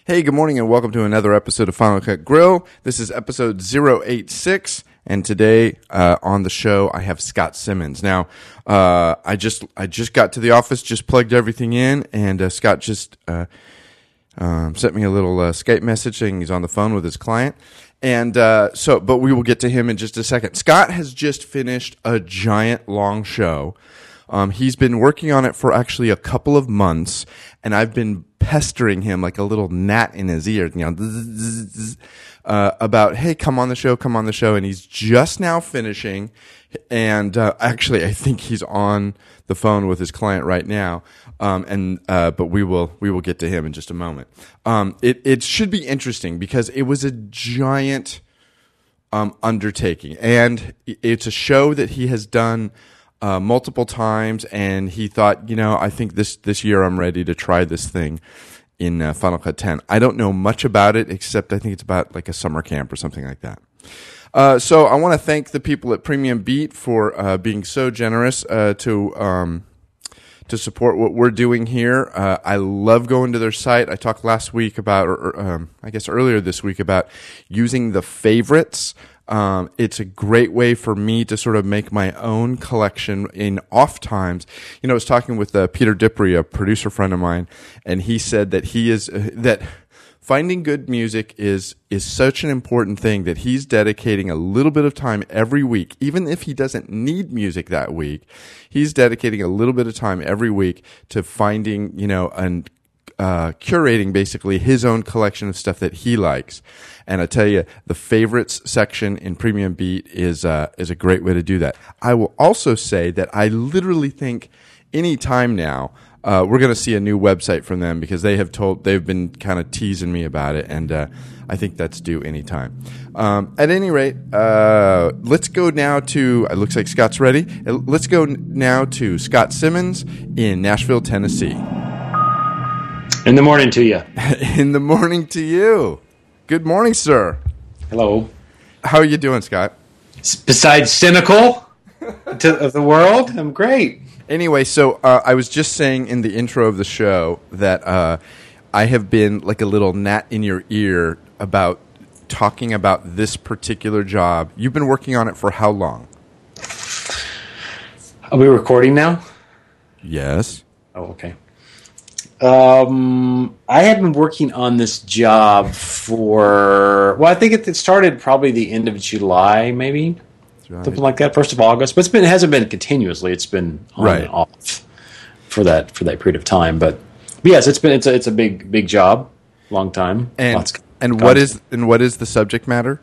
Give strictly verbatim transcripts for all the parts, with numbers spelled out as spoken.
Hey, good morning and welcome to another episode of Final Cut Grill. This is episode zero eight six, and today uh, on the show I have Scott Simmons. Now, uh, I just I just got to the office, just plugged everything in, and uh, Scott just uh, um, sent me a little uh, Skype message saying he's on the phone with his client. And uh, so, but we will get to him in just a second. Scott has just finished a giant long show. Um, he's been working on it for actually a couple of months, and I've been pestering him like a little gnat in his ear, you know, uh, about, hey, come on the show, come on the show. And he's just now finishing. And uh, actually, I think he's on the phone with his client right now. Um, and uh, but we will we will get to him in just a moment. Um, it it should be interesting because it was a giant um, undertaking, and it's a show that he has done Uh, multiple times, and he thought, you know, I think this this year I'm ready to try this thing in uh, Final Cut ten. I don't know much about it, except I think it's about like a summer camp or something like that. Uh, so I want to thank the people at Premium Beat for uh, being so generous uh, to um, to support what we're doing here. Uh, I love going to their site. I talked last week about, or, or um, I guess earlier this week, about using the favorites. Um, it's a great way for me to sort of make my own collection in off times. You know, I was talking with uh, Peter Dipri, a producer friend of mine, and he said that he is, uh, that finding good music is, is such an important thing that he's dedicating a little bit of time every week, even if he doesn't need music that week. He's dedicating a little bit of time every week to finding, you know, and Uh, curating basically his own collection of stuff that he likes. And I tell you, the favorites section in Premium Beat is uh, is a great way to do that. I will also say that I literally think any time now uh, we're going to see a new website from them, because they have told they've been kind of teasing me about it, and uh, I think that's due anytime. Um, at any rate, uh, let's go now to. It looks like Scott's ready. Let's go now to Scott Simmons in Nashville, Tennessee. In the morning to you. In the morning to you. Good morning, sir. Hello. How are you doing, Scott? Besides cynical to, of the world, I'm great. Anyway, so uh, I was just saying in the intro of the show that uh, I have been like a little gnat in your ear about talking about this particular job. You've been working on it for how long? Are we recording now? Yes. Oh, okay. Um, I have been working on this job for, well, I think it, it started probably the end of July, maybe, right. Something like that, first of August. But it's been it hasn't been continuously. It's been on right. and off for that for that period of time. But, but yes, it's been it's a it's a big big job, long time. And Lots and what is and what is the subject matter?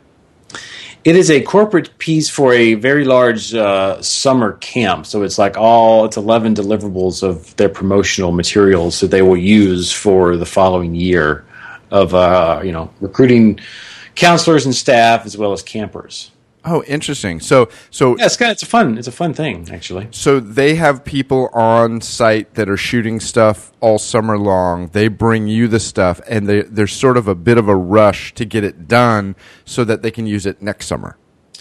It is a corporate piece for a very large uh, summer camp. So it's like all, it's eleven deliverables of their promotional materials that they will use for the following year of, uh, you know, recruiting counselors and staff as well as campers. Oh, interesting. So, so yeah, it's kind of, it's a fun, it's a fun thing, actually. So they have people on site that are shooting stuff all summer long. They bring you the stuff, and they, there's sort of a bit of a rush to get it done so that they can use it next summer.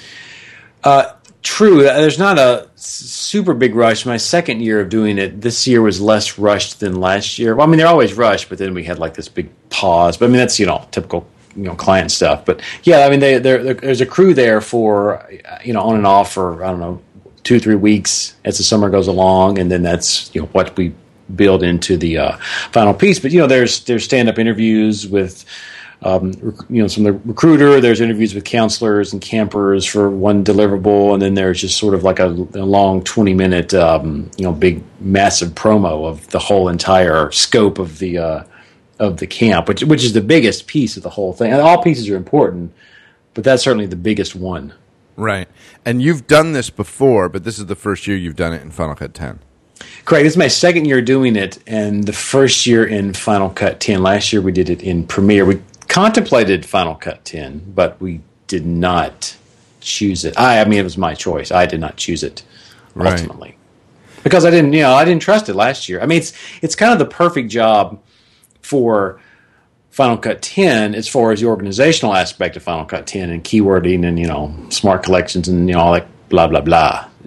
Uh, true. There's not a super big rush. My second year of doing it, this year was less rushed than last year. Well, I mean, they're always rushed, but then we had like this big pause. But I mean, that's, you know, typical, you know, client stuff. But yeah, I mean, they, there's a crew there for, you know, on and off for, I don't know, two, three weeks as the summer goes along. And then that's, you know, what we build into the uh, final piece. But, you know, there's, there's stand-up interviews with, um, rec- you know, some of the recruiter, there's interviews with counselors and campers for one deliverable. And then there's just sort of like a, a long twenty minute, um, you know, big, massive promo of the whole entire scope of the, uh, of the camp, which which is the biggest piece of the whole thing. And all pieces are important, but that's certainly the biggest one. Right. And you've done this before, but this is the first year you've done it in Final Cut ten. Correct. This is my second year doing it, and the first year in Final Cut ten. Last year we did it in Premiere. We contemplated Final Cut ten, but we did not choose it. I, I mean, it was my choice. I did not choose it ultimately. Right. Because I didn't, you know, I didn't trust it last year. I mean, it's it's kind of the perfect job for Final Cut ten as far as the organizational aspect of Final Cut ten and keywording and, you know, smart collections and, you know, all that blah, blah, blah.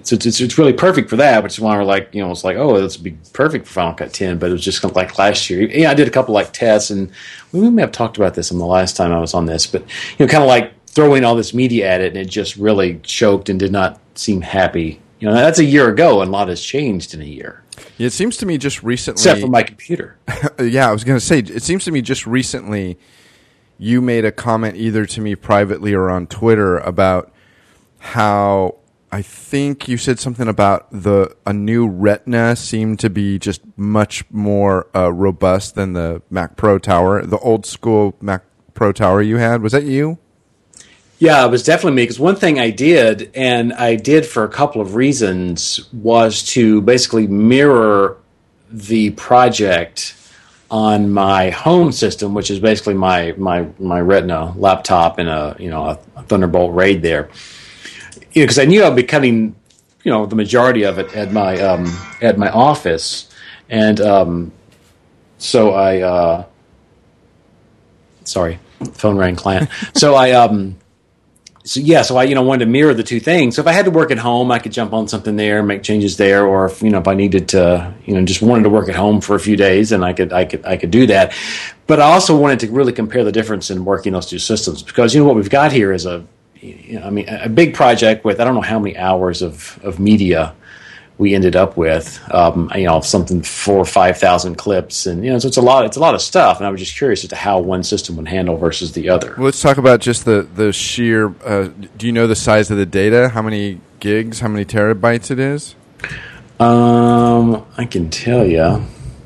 so it's, it's it's really perfect for that, which is why we're like, you know, it's like, oh, this would be perfect for Final Cut ten, but it was just kind of like last year. Yeah, I did a couple like tests, and we may have talked about this on the last time I was on this, but you know, kind of like throwing all this media at it, and it just really choked and did not seem happy. You know, that's a year ago, and a lot has changed in a year. Yeah, it seems to me just recently, except for my computer. Yeah, I was going to say, it seems to me just recently you made a comment either to me privately or on Twitter about how I think you said something about the a new Retina seemed to be just much more uh, robust than the Mac Pro Tower, the old school Mac Pro Tower you had. Was that you? Yeah, it was definitely me, because one thing I did, and I did for a couple of reasons, was to basically mirror the project on my home system, which is basically my my, my Retina laptop and a you know a, a Thunderbolt RAID there. You know, because I knew I'd be cutting, you know, the majority of it at my um, at my office, and um, so I uh, sorry, phone rang, client. so I um, so yeah, so I you know wanted to mirror the two things. So if I had to work at home, I could jump on something there, make changes there, or if you know if I needed to, you know, just wanted to work at home for a few days, and I could I could I could do that. But I also wanted to really compare the difference in working those two systems, because you know what we've got here is a You know, I mean, a big project with I don't know how many hours of, of media we ended up with. Um, you know, something four or five thousand clips, and you know, so it's a lot. It's a lot of stuff. And I was just curious as to how one system would handle versus the other. Well, let's talk about just the the sheer. Uh, do you know the size of the data? How many gigs? How many terabytes it is? Um, I can tell you.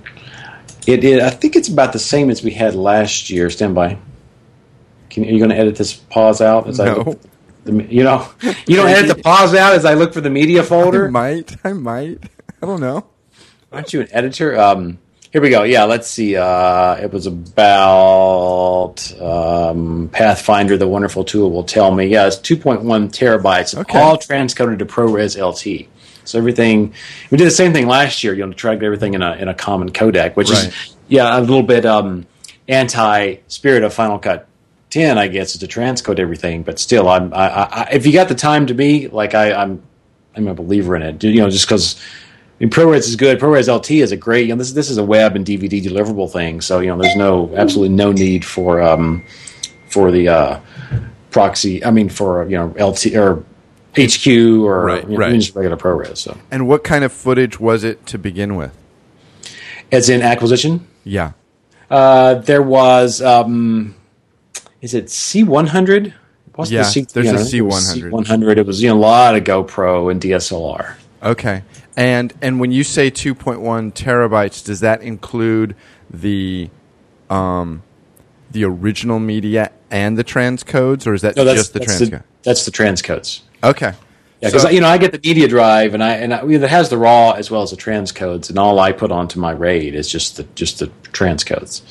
It is. I think it's about the same as we had last year. Stand by. Can, are you going to edit this pause out? As no. I look the, you know, you don't edit the pause out as I look for the media folder? I might. I might. I don't know. Aren't you an editor? Um, here we go. Yeah, let's see. Uh, it was about um, Pathfinder, the wonderful tool, will tell me. Yeah, it's two point one terabytes, okay. All transcoded to ProRes L T. So everything, we did the same thing last year. You know, tracked everything in a in a common codec, which right. is yeah a little bit um, anti-spirit of Final Cut ten, I guess, is to transcode everything. But still, I'm I, I, if you got the time to be like I, I'm, I'm a believer in it. You know, just because. I mean, ProRes is good. ProRes L T is a great. You know, this this is a web and D V D deliverable thing. So you know, there's no absolutely no need for um for the uh, proxy. I mean, for you know L T or H Q or right, you know, right. just regular ProRes. So. And what kind of footage was it to begin with? As in acquisition? Yeah. Uh, there was. Um, is it C one hundred? What's yeah, the C- there's you know, a C one hundred. C one hundred. It was you know a lot of GoPro and D S L R. Okay. And and when you say two point one terabytes, does that include the um, the original media and the transcodes, or is that no, just the that's transcode? The, that's the transcodes. Okay. Yeah, because so, you know I get the media drive, and I and I, it has the raw as well as the transcodes, and all I put onto my RAID is just the just the transcodes.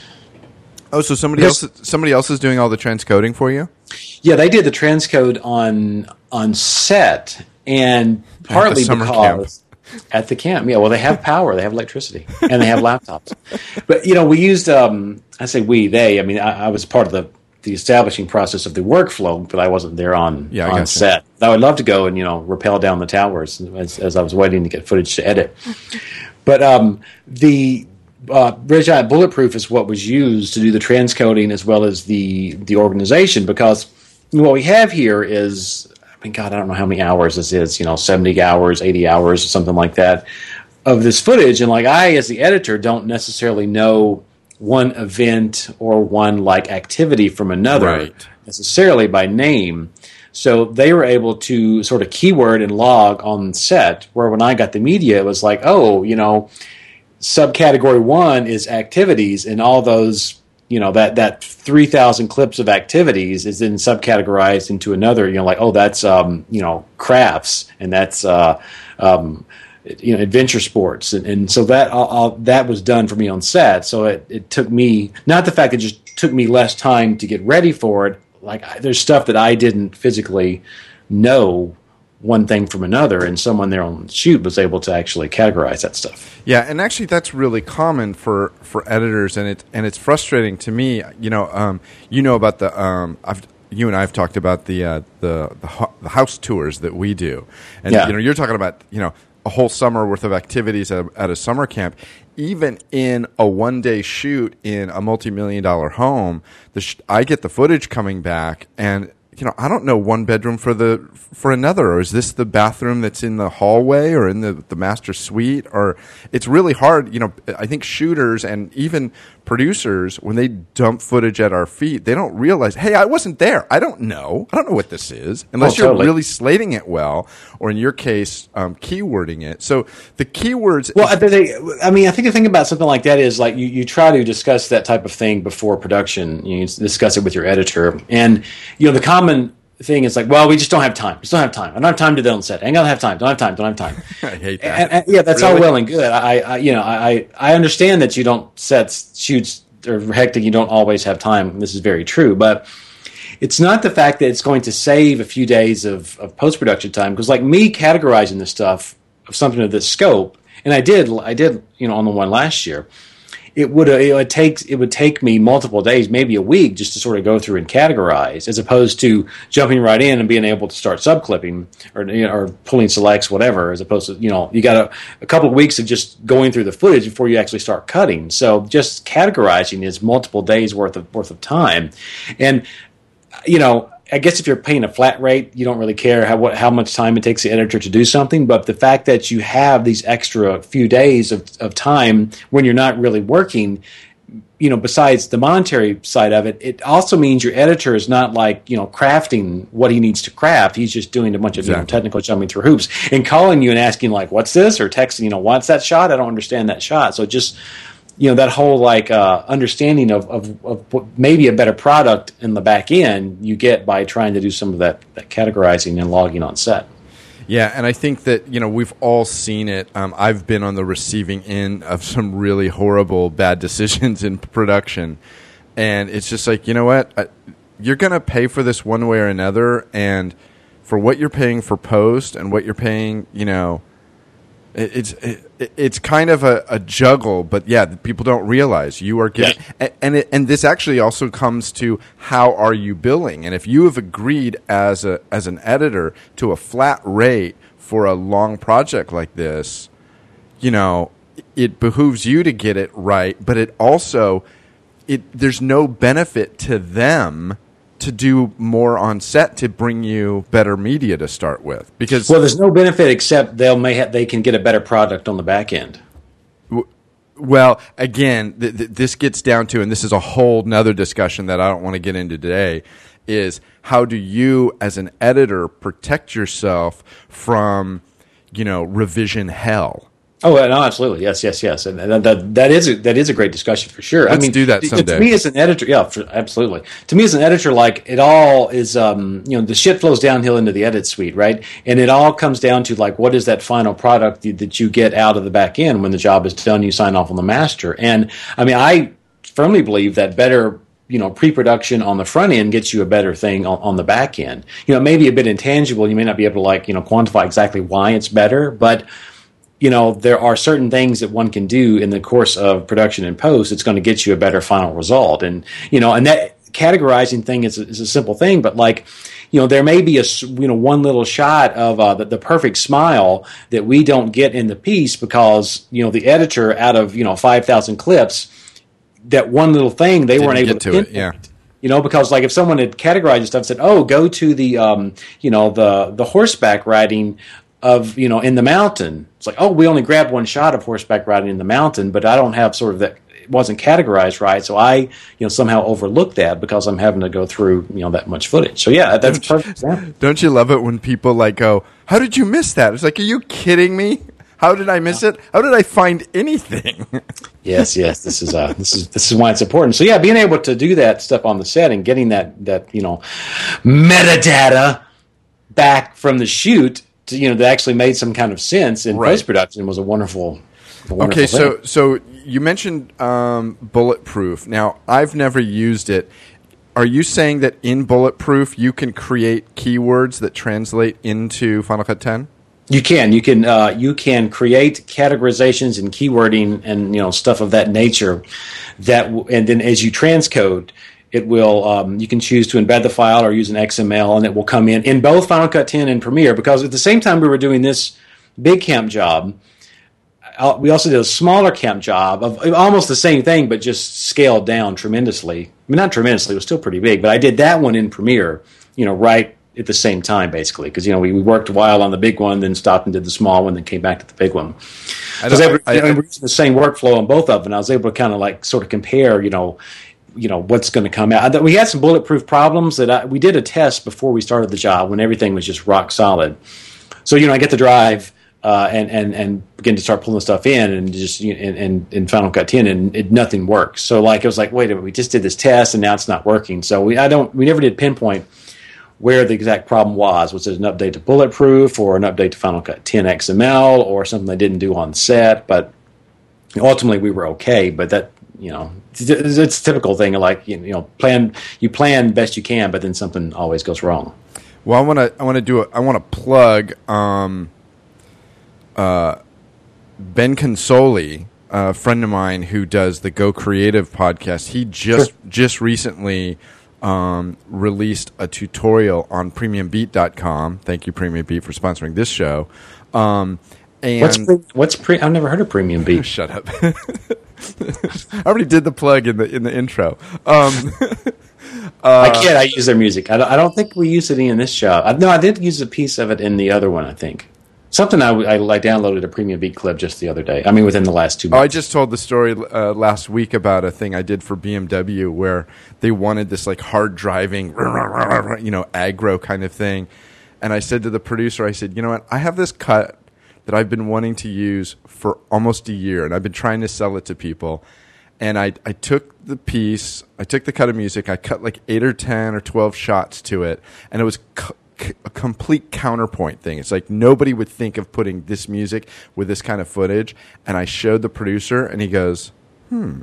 Oh, so somebody else somebody else is doing all the transcoding for you? Yeah, they did the transcode on on set. And partly at because camp. at the camp, yeah, well, they have power, they have electricity, and they have laptops. But you know, we used. Um, I say we, they. I mean, I, I was part of the, the establishing process of the workflow, but I wasn't there on yeah, on set. I would love to go and you know rappel down the towers as, as I was waiting to get footage to edit. But um, the uh, Red Giant Bulletproof is what was used to do the transcoding as well as the the organization, because what we have here is. I mean, God, I don't know how many hours this is, you know, seventy hours, eighty hours, or something like that, of this footage. And, like, I, as the editor, don't necessarily know one event or one, like, activity from another right. necessarily by name. So they were able to sort of keyword and log on set, where when I got the media, it was like, oh, you know, subcategory one is activities, and all those... You know, that, that three thousand clips of activities is then subcategorized into another, you know, like, oh, that's, um, you know, crafts, and that's, uh, um, you know, adventure sports. And, and so that all, all, that was done for me on set. So it, it took me, not the fact that it just took me less time to get ready for it. Like, I, there's stuff that I didn't physically know one thing from another, and someone there on the shoot was able to actually categorize that stuff. Yeah, and actually that's really common for, for editors, and it and it's frustrating to me. You know, um, you know about the um, I've you and I have talked about the uh, the, the ho- the house tours that we do, and Yeah. you know, you're talking about you know a whole summer worth of activities at a, at a summer camp. Even in a one day shoot in a multi million dollar home, the sh- I get the footage coming back, and you know, I don't know one bedroom for the for another, or is this the bathroom that's in the hallway or in the, the master suite? Or it's really hard. You know, I think shooters and even producers, when they dump footage at our feet, they don't realize, hey, I wasn't there. I don't know. I don't know what this is, unless Oh, totally. you're really slating it well, or in your case, um, keywording it. So the keywords. Well, I, they, I mean, I think the thing about something like that is like you, you try to discuss that type of thing before production. You discuss it with your editor, and you know the common thing is like, well, we just don't have time. Just don't have time. I don't have time to do that on set. I ain't gonna have time. Don't have time. Don't have time. I hate that. And, and, yeah, that's Really? all well and good. I, I you know, I, I understand that you don't sets shoots are hectic. You don't always have time. This is very true, but it's not the fact that it's going to save a few days of, of post production time. Because like me categorizing this stuff of something of this scope, and I did, I did, you know, on the one last year. It would it would take it would take me multiple days, maybe a week, just to sort of go through and categorize, as opposed to jumping right in and being able to start subclipping or you know, or pulling selects, whatever. As opposed to you know you got a, a couple of weeks of just going through the footage before you actually start cutting. So just categorizing is multiple days worth of worth of time, and you know. I guess if you're paying a flat rate, you don't really care how what how much time it takes the editor to do something. But the fact that you have these extra few days of, of time when you're not really working, you know, besides the monetary side of it, it also means your editor is not like, you know, crafting what he needs to craft. He's just doing a bunch of Exactly. you know, technical jumping through hoops and calling you and asking like, what's this? Or texting, you know, what's that shot? I don't understand that shot. So just, you know, that whole like uh, understanding of, of, of what maybe a better product in the back end you get by trying to do some of that, that categorizing and logging on set. Yeah, and I think that, you know, we've all seen it. Um, I've been on the receiving end of some really horrible, bad decisions in production. And it's just like, you know what? I, you're going to pay for this one way or another. And for what you're paying for post and what you're paying, you know, it, it's it, it's kind of a, a juggle. But, yeah, people don't realize you are getting – and and, it, and this actually also comes to how are you billing. And if you have agreed as a as an editor to a flat rate for a long project like this, you know, it behooves you to get it right. But it also it there's no benefit to them to do more on set to bring you better media to start with, because Well, there's no benefit except they'll may ha- they can get a better product on the back end. well, again, th- th- this gets down to, and this is a whole nother discussion that I don't want to get into today, is how do you as an editor protect yourself from, you know, revision hell? Oh, no, absolutely. Yes, yes, yes. And that, that, that is a, that is a great discussion for sure. Let's I mean, do that to- someday. To me as an editor, yeah, for, absolutely. To me as an editor, like it all is, um, you know, the shit flows downhill into the edit suite, right? And it all comes down to like, what is that final product that you get out of the back end when the job is done, you sign off on the master. And I mean, I firmly believe that better you know, pre-production on the front end gets you a better thing on, on the back end. You know, maybe a bit intangible. You may not be able to like, you know, quantify exactly why it's better, but you know, there are certain things that one can do in the course of production and post. It's going to get you a better final result. And, you know, and that categorizing thing is a, is a simple thing, but like, you know, there may be a, you know, one little shot of uh, the, the perfect smile that we don't get in the piece because, you know, the editor out of, you know, five thousand clips, that one little thing they Didn't weren't able get to, to it, pinpoint. yeah. You know, because like if someone had categorized stuff and said, oh, go to the, um, you know, the, the horseback riding of, you know, in the mountain. It's like, oh, we only grabbed one shot of horseback riding in the mountain, but I don't have sort of that, it wasn't categorized right. So I, you know, somehow overlooked that because I'm having to go through, you know, that much footage. So yeah, that's a perfect example. Don't you love it when people like go, how did you miss that? It's like, are you kidding me? How did I miss it? How did I find anything? Yes, yes. This is uh, this is this is why it's important. So yeah, being able to do that stuff on the set and getting that that you know metadata back from the shoot, to, you know, that actually made some kind of sense in Right. post production was a wonderful. A wonderful Okay, so thing. so you mentioned um, Bulletproof. Now, I've never used it. Are you saying that in Bulletproof you can create keywords that translate into Final Cut ten? You can you can uh, you can create categorizations and keywording and you know stuff of that nature. That w- and then as you transcode, It will, um, you can choose to embed the file or use an X M L, and it will come in in both Final Cut ten and Premiere, because at the same time we were doing this big camp job, we also did a smaller camp job of almost the same thing, but just scaled down tremendously. I mean, not tremendously, it was still pretty big, but I did that one in Premiere, you know, right at the same time, basically, because, you know, we, we worked a while on the big one, then stopped and did the small one, then came back to the big one. I was able, I, you know, I, we used the same workflow on both of them, and I was able to kind of like sort of compare, you know, you know what's going to come out. We had some bulletproof problems that I, we did a test before we started the job when everything was just rock solid. So, you know, I get the drive uh, and and and begin to start pulling stuff in, and just you know, and, and in Final Cut ten, and it, nothing works. So, like, it was like, wait a minute, we just did this test, and now it's not working. So we I don't we never did pinpoint where the exact problem was. Was it an update to Bulletproof, or an update to Final Cut ten X M L, or something they didn't do on set? But ultimately, we were okay. But that. You know, it's, it's a typical thing of like, you know, plan, you plan best you can, but then something always goes wrong. Well, I want to, I want to do it. I want to plug, um, uh, Ben Consoli, a friend of mine who does the Go Creative podcast. He just, sure. just recently, um, released a tutorial on premium beat dot com. Thank you, Premium Beat, for sponsoring this show. Um, and what's, pre- what's pre, I've never heard of Premium Beat. Shut up. I already did the plug in the in the intro. Um, uh, I can't. I use their music. I don't, I don't think we use it in this show. I, no, I did use a piece of it in the other one. I think something I, I, I downloaded a Premium Beat clip just the other day. I mean, within the last two months. Oh, I just told the story uh, last week about a thing I did for B M W where they wanted this like hard driving, you know, aggro kind of thing, and I said to the producer, I said, you know what, I have this cut that I've been wanting to use for almost a year, and I've been trying to sell it to people. And I, I took the piece, I took the cut of music, I cut like eight or ten or twelve shots to it, and it was c- c- a complete counterpoint thing. It's like nobody would think of putting this music with this kind of footage. And I showed the producer, and he goes, hmm,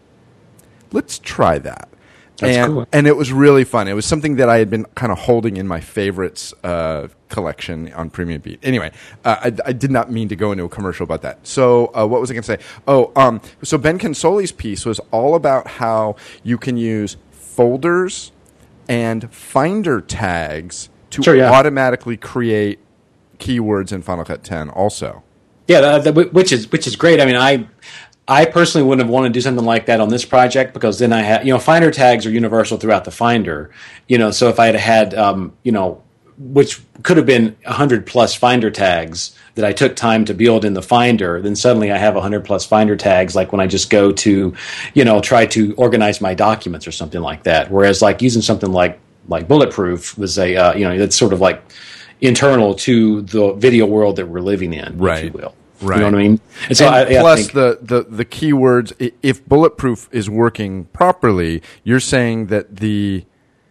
let's try that. That's and, cool. And it was really fun. It was something that I had been kind of holding in my favorites uh, collection on Premium Beat. Anyway, uh, I, I did not mean to go into a commercial about that. So uh, what was I going to say? Oh, um, so Ben Consoli's piece was all about how you can use folders and Finder tags to sure, yeah. automatically create keywords in Final Cut ten also. Yeah, that, that, which is which is great. I mean, I... I personally wouldn't have wanted to do something like that on this project, because then I had, you know, Finder tags are universal throughout the Finder, you know, so if I had had, um, you know, which could have been one hundred plus Finder tags that I took time to build in the Finder, then suddenly I have one hundred plus Finder tags, like when I just go to, you know, try to organize my documents or something like that. Whereas like using something like, like Bulletproof was a, uh, you know, it's sort of like internal to the video world that we're living in, right. if you will. Right. You know what I mean? And so and I, plus, I think, the, the, the keywords, if Bulletproof is working properly, you're saying that the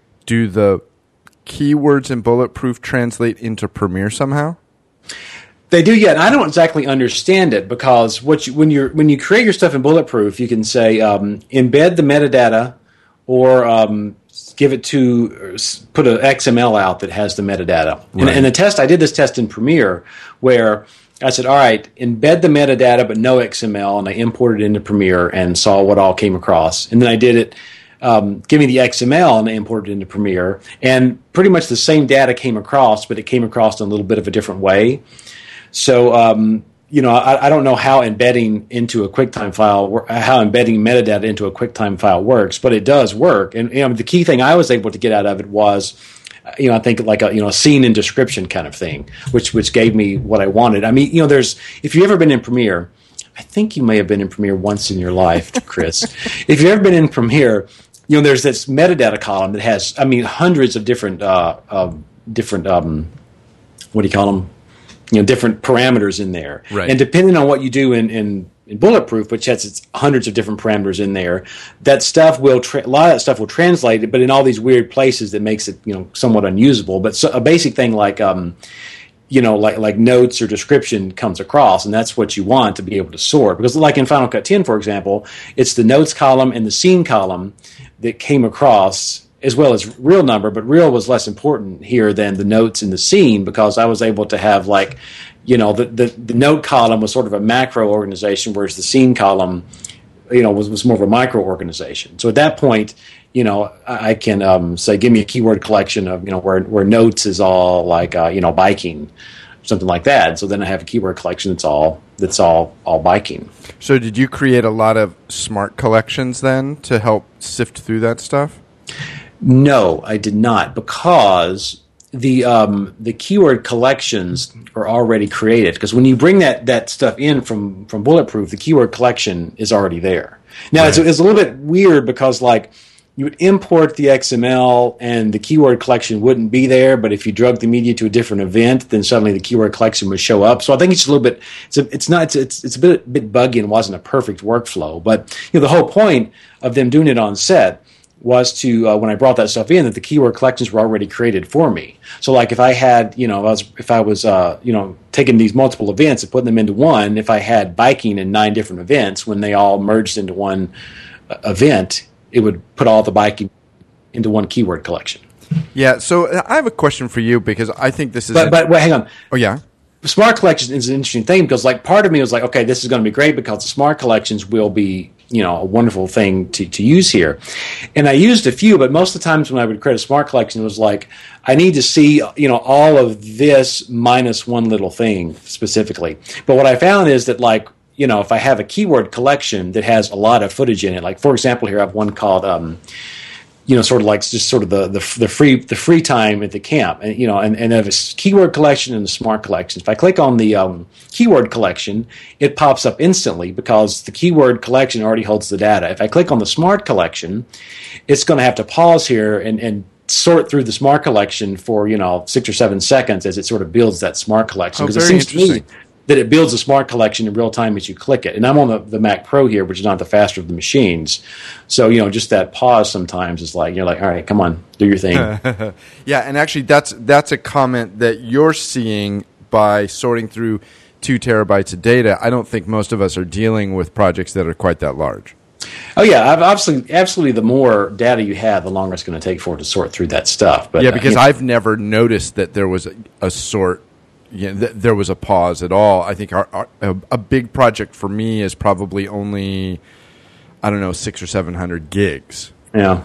do the keywords in Bulletproof translate into Premiere somehow? They do, yeah. And I don't exactly understand it, because what you, when you're when you create your stuff in Bulletproof, you can say um, embed the metadata, or um, give it to put an X M L out that has the metadata. Right. And, and the test, I did this test in Premiere where I said, all right, embed the metadata but no X M L, and I imported it into Premiere and saw what all came across. And then I did it, um, give me the X M L, and I imported it into Premiere, and pretty much the same data came across, but it came across in a little bit of a different way. So, um, you know, I, I don't know how embedding into a QuickTime file, how embedding metadata into a QuickTime file works, but it does work. And you know, the key thing I was able to get out of it was, you know, I think like a, you know, a scene and description kind of thing, which which gave me what I wanted. I mean, you know, there's, if you've ever been in Premiere, I think you may have been in Premiere once in your life, Chris. If you've ever been in Premiere, you know, there's this metadata column that has, I mean, hundreds of different, uh, uh, different, um, what do you call them? You know, different parameters in there. Right. And depending on what you do in, in, in Bulletproof, which has its hundreds of different parameters in there, that stuff will, tra- a lot of that stuff will translate it, but in all these weird places that makes it, you know, somewhat unusable. But so, a basic thing like, um, you know, like like notes or description comes across, and that's what you want to be able to sort. Because like in Final Cut ten, for example, it's the notes column and the scene column that came across, as well as real number, but real was less important here than the notes in the scene, because I was able to have like, you know, the, the, the note column was sort of a macro organization, whereas the scene column, you know, was, was more of a micro organization. So at that point, you know, I can um, say, give me a keyword collection of, you know, where where notes is all like, uh, you know, biking, something like that. So then I have a keyword collection that's all that's all all biking. So did you create a lot of smart collections then to help sift through that stuff? No, I did not, because the um, the keyword collections are already created. Because when you bring that, that stuff in from, from Bulletproof, the keyword collection is already there. Now, right. it's, it's a little bit weird because, like, you would import the X M L and the keyword collection wouldn't be there, but if you drug the media to a different event, then suddenly the keyword collection would show up. So I think it's a little bit, it's a, it's not, it's, it's, it's a bit, bit buggy and wasn't a perfect workflow. But, you know, the whole point of them doing it on set was to, uh, when I brought that stuff in, that the keyword collections were already created for me. So, like, if I had, you know, if I was, if I was uh, you know, taking these multiple events and putting them into one, if I had biking in nine different events, when they all merged into one uh, event, it would put all the biking into one keyword collection. Yeah, so I have a question for you, because I think this is... But, but wait, hang on. Oh, yeah? Smart collection is an interesting thing, because, like, part of me was like, okay, this is going to be great because the smart collections will be, you know, a wonderful thing to, to use here. And I used a few, but most of the times when I would create a smart collection, it was like, I need to see, you know, all of this minus one little thing specifically. But what I found is that, like, you know, if I have a keyword collection that has a lot of footage in it, like, for example, here I have one called, um, you know, sort of like just sort of the, the the free the free time at the camp, and you know, and, and I have a keyword collection and a smart collection. If I click on the um, keyword collection, it pops up instantly because the keyword collection already holds the data. If I click on the smart collection, it's going to have to pause here and, and sort through the smart collection for, you know, six or seven seconds as it sort of builds that smart collection. Oh, because very it seems interesting. to me that it builds a smart collection in real time as you click it. And I'm on the, the Mac Pro here, which is not the faster of the machines. So, you know, just that pause sometimes is like, you're like, all right, come on, do your thing. Yeah, and actually that's that's a comment that you're seeing by sorting through two terabytes of data. I don't think most of us are dealing with projects that are quite that large. Oh, yeah, obviously, absolutely the more data you have, the longer it's going to take for it to sort through that stuff. But yeah, because uh, you know, I've never noticed that there was a, a sort Yeah, th- there was a pause at all. I think our, our, a, a big project for me is probably only, I don't know, six or seven hundred gigs. Yeah.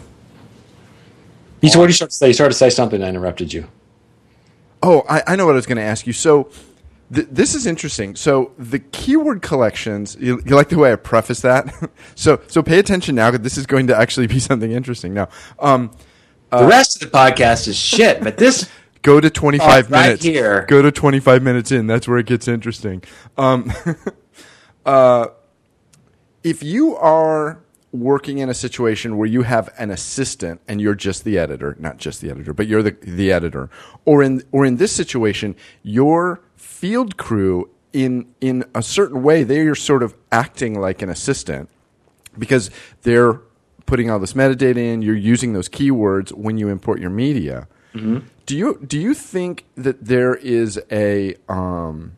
You, so what did you start to say? You started to say something. I interrupted you. Oh, I, I know what I was going to ask you. So th- this is interesting. So the keyword collections. You, you like the way I preface that? so so pay attention now, because this is going to actually be something interesting. Now, um, the uh, rest of the podcast is shit, but this. Go to twenty-five oh, right minutes. Here. Go to twenty-five minutes in. That's where it gets interesting. Um, uh, if you are working in a situation where you have an assistant and you're just the editor, not just the editor, but you're the the editor, or in or in this situation, your field crew in in a certain way, they are sort of acting like an assistant because they're putting all this metadata in. You're using those keywords when you import your media. Mm-hmm. Do you do you think that there is a um,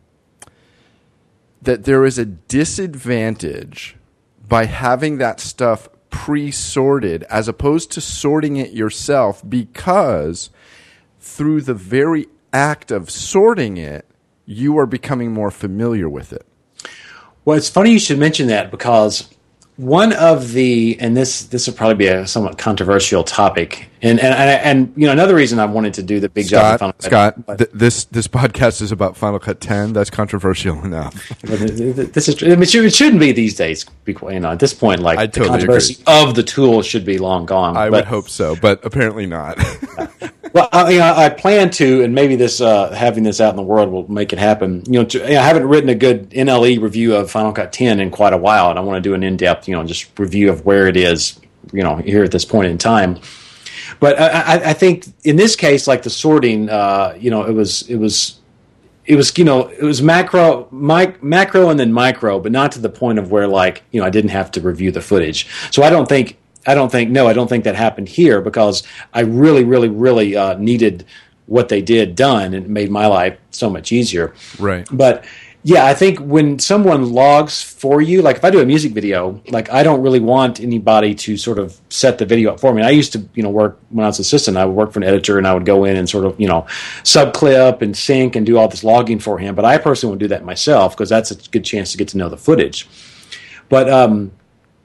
that there is a disadvantage by having that stuff pre-sorted as opposed to sorting it yourself, because through the very act of sorting it, you are becoming more familiar with it? Well, it's funny you should mention that, because one of the, and this this will probably be a somewhat controversial topic, and and and, and you know, another reason I wanted to do the big Scott, job of Final Cut. Scott, th- this this podcast is about Final Cut ten. That's controversial enough. This is, I mean, it shouldn't be these days. You know, at this point, like I the totally controversy agree. of the tool should be long gone. I but, would hope so, but apparently not. Well, I, you know, I plan to, and maybe this uh, having this out in the world will make it happen. You know, to, you know, I haven't written a good N L E review of Final Cut ten in quite a while, and I want to do an in-depth, you know, just review of where it is, you know, here at this point in time. But I, I, I think in this case, like the sorting, uh, you know, it was it was it was you know it was macro, mic, macro, and then micro, but not to the point of where, like, you know, I didn't have to review the footage. So I don't think. I don't think, no, I don't think that happened here, because I really, really, really uh, needed what they did done, and it made my life so much easier. Right. But yeah, I think when someone logs for you, like if I do a music video, like I don't really want anybody to sort of set the video up for me. I used to, you know, work when I was an assistant, I would work for an editor, and I would go in and sort of, you know, subclip and sync and do all this logging for him. But I personally would do that myself, because that's a good chance to get to know the footage. But, um,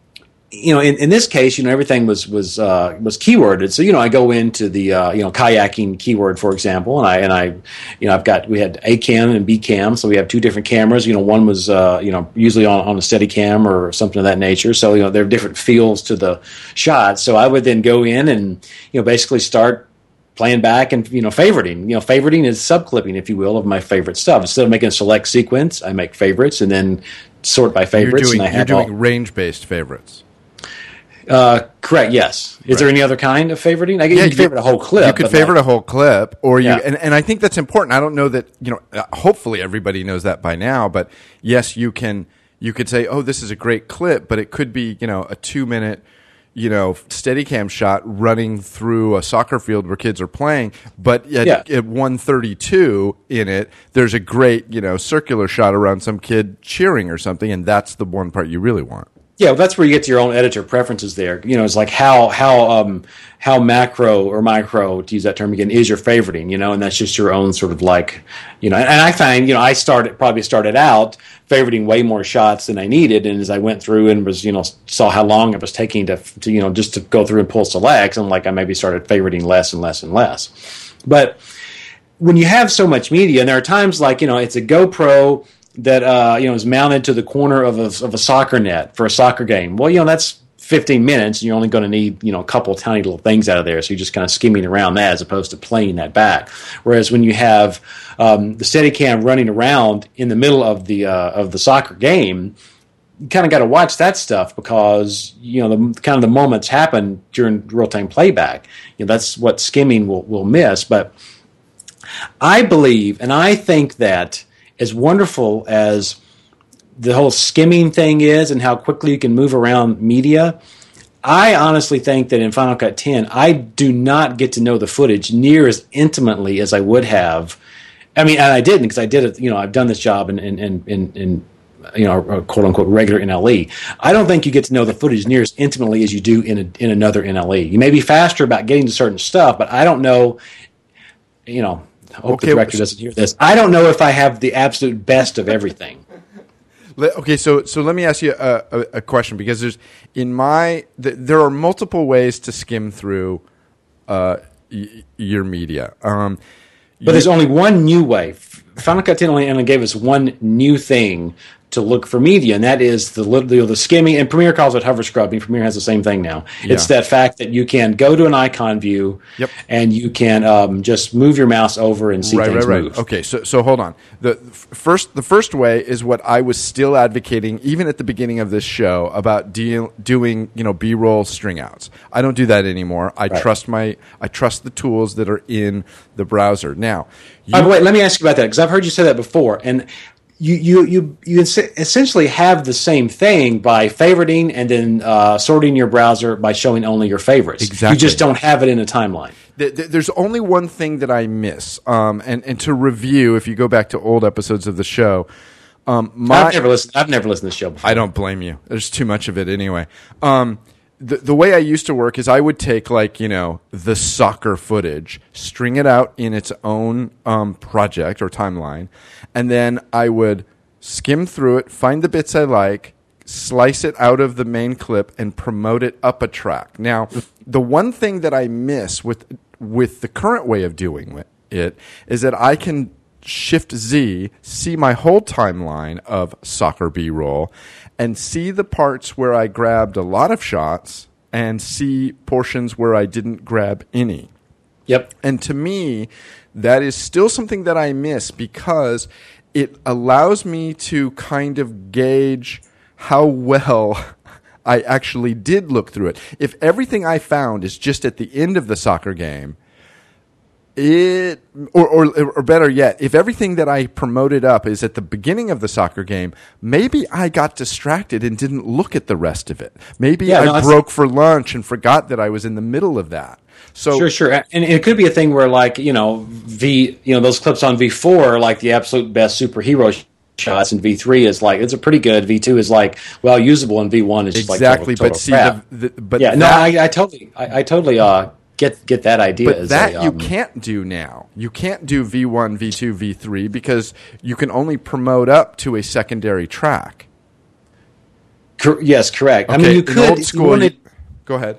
you know, in, in this case, you know, everything was was uh, was keyworded. So, you know, I go into the uh, you know kayaking keyword, for example, and I and I, you know, I've got we had A cam and B cam, so we have two different cameras. You know, one was uh, you know usually on, on a steady cam or something of that nature. So, you know, there are different feels to the shot. So I would then go in and you know basically start playing back and you know favoriting. You know, favoriting is subclipping, if you will, of my favorite stuff. Instead of making a select sequence, I make favorites and then sort by favorites. You're doing, and I you're doing all, range-based favorites. Uh, correct. Yes. Is right. there any other kind of favoriting? I guess yeah, you could favorite a whole clip. You could favorite like, a whole clip, or you, yeah. and, and I think that's important. I don't know that you know. Uh, hopefully, everybody knows that by now. But yes, you can. You could say, "Oh, this is a great clip," but it could be, you know, a two-minute, you know, Steadicam shot running through a soccer field where kids are playing. But at, yeah. at one thirty-two in it, there's a great, you know, circular shot around some kid cheering or something, and that's the one part you really want. Yeah, well, that's where you get to your own editor preferences there. You know, it's like how how um, how macro or micro, to use that term again, is your favoriting, you know, and that's just your own sort of like, you know, and, and I find, you know, I started probably started out favoriting way more shots than I needed, and as I went through and was, you know, saw how long it was taking to, to you know, just to go through and pull selects, and like I maybe started favoriting less and less and less. But when you have so much media, and there are times like, you know, it's a GoPro that uh, you know is mounted to the corner of a, of a soccer net for a soccer game. Well, you know that's fifteen minutes, and you're only going to need you know a couple of tiny little things out of there. So you're just kind of skimming around that as opposed to playing that back. Whereas when you have um, the Steadicam running around in the middle of the uh, of the soccer game, you kind of got to watch that stuff because you know the kind of the moments happen during real time playback. You know that's what skimming will will miss. But I believe, and I think that, as wonderful as the whole skimming thing is and how quickly you can move around media, I honestly think that in Final Cut ten, I do not get to know the footage near as intimately as I would have. I mean, and I didn't because I did it, you know, I've done this job in, in, in, in, in you know, a quote unquote regular N L E. I don't think you get to know the footage near as intimately as you do in a, in another N L E. You may be faster about getting to certain stuff, but I don't know, you know, I hope okay, the director doesn't hear this. I don't know if I have the absolute best of everything. Okay, so so let me ask you a, a, a question because there's in my th- there are multiple ways to skim through uh, y- your media. Um, but you, there's only one new way. Final Cut ten only, only gave us one new thing to look for media, and that is the the, the skimming. And Premiere calls it hover scrubbing. Premiere has the same thing now. Yeah. It's that fact that you can go to an icon view, yep. and you can um, just move your mouse over and see right, things right, right. move. Okay, so so hold on. The first the first way is what I was still advocating even at the beginning of this show about deal, doing you know B-roll string outs. I don't do that anymore. I right. trust my I trust the tools that are in the browser. Now, you, oh, wait, let me ask you about that because I've heard you say that before, and You you you you essentially have the same thing by favoriting and then uh, sorting your browser by showing only your favorites. Exactly. You just don't have it in a timeline. There's only one thing that I miss, um, and and to review, if you go back to old episodes of the show, um, my, I've never listened. I've never listened to the show before. I don't blame you. There's too much of it anyway. Um, The, the way I used to work is I would take, like, you know, the soccer footage, string it out in its own um, project or timeline, and then I would skim through it, find the bits I like, slice it out of the main clip, and promote it up a track. Now, the one thing that I miss with with the current way of doing it is that I can Shift Z, see my whole timeline of soccer B-roll, and see the parts where I grabbed a lot of shots and see portions where I didn't grab any. Yep. And to me, that is still something that I miss because it allows me to kind of gauge how well I actually did look through it. If everything I found is just at the end of the soccer game, It or, or or better yet, if everything that I promoted up is at the beginning of the soccer game, maybe I got distracted and didn't look at the rest of it. Maybe yeah, I no, broke for lunch and forgot that I was in the middle of that. So sure, sure, and it could be a thing where, like, you know, V, you know, those clips on V four are like the absolute best superhero shots, and V three is like it's a pretty good. V two is like well usable, and V one is just exactly. like total, total but see, crap. the, the, but yeah, that, no, I, I totally, I, I totally uh. Get get that idea. But as that a, um, you can't do now. You can't do V one, V two, V three because you can only promote up to a secondary track. Cor- yes, correct. Okay, I mean, you in could old if school. you wanted, you- go ahead.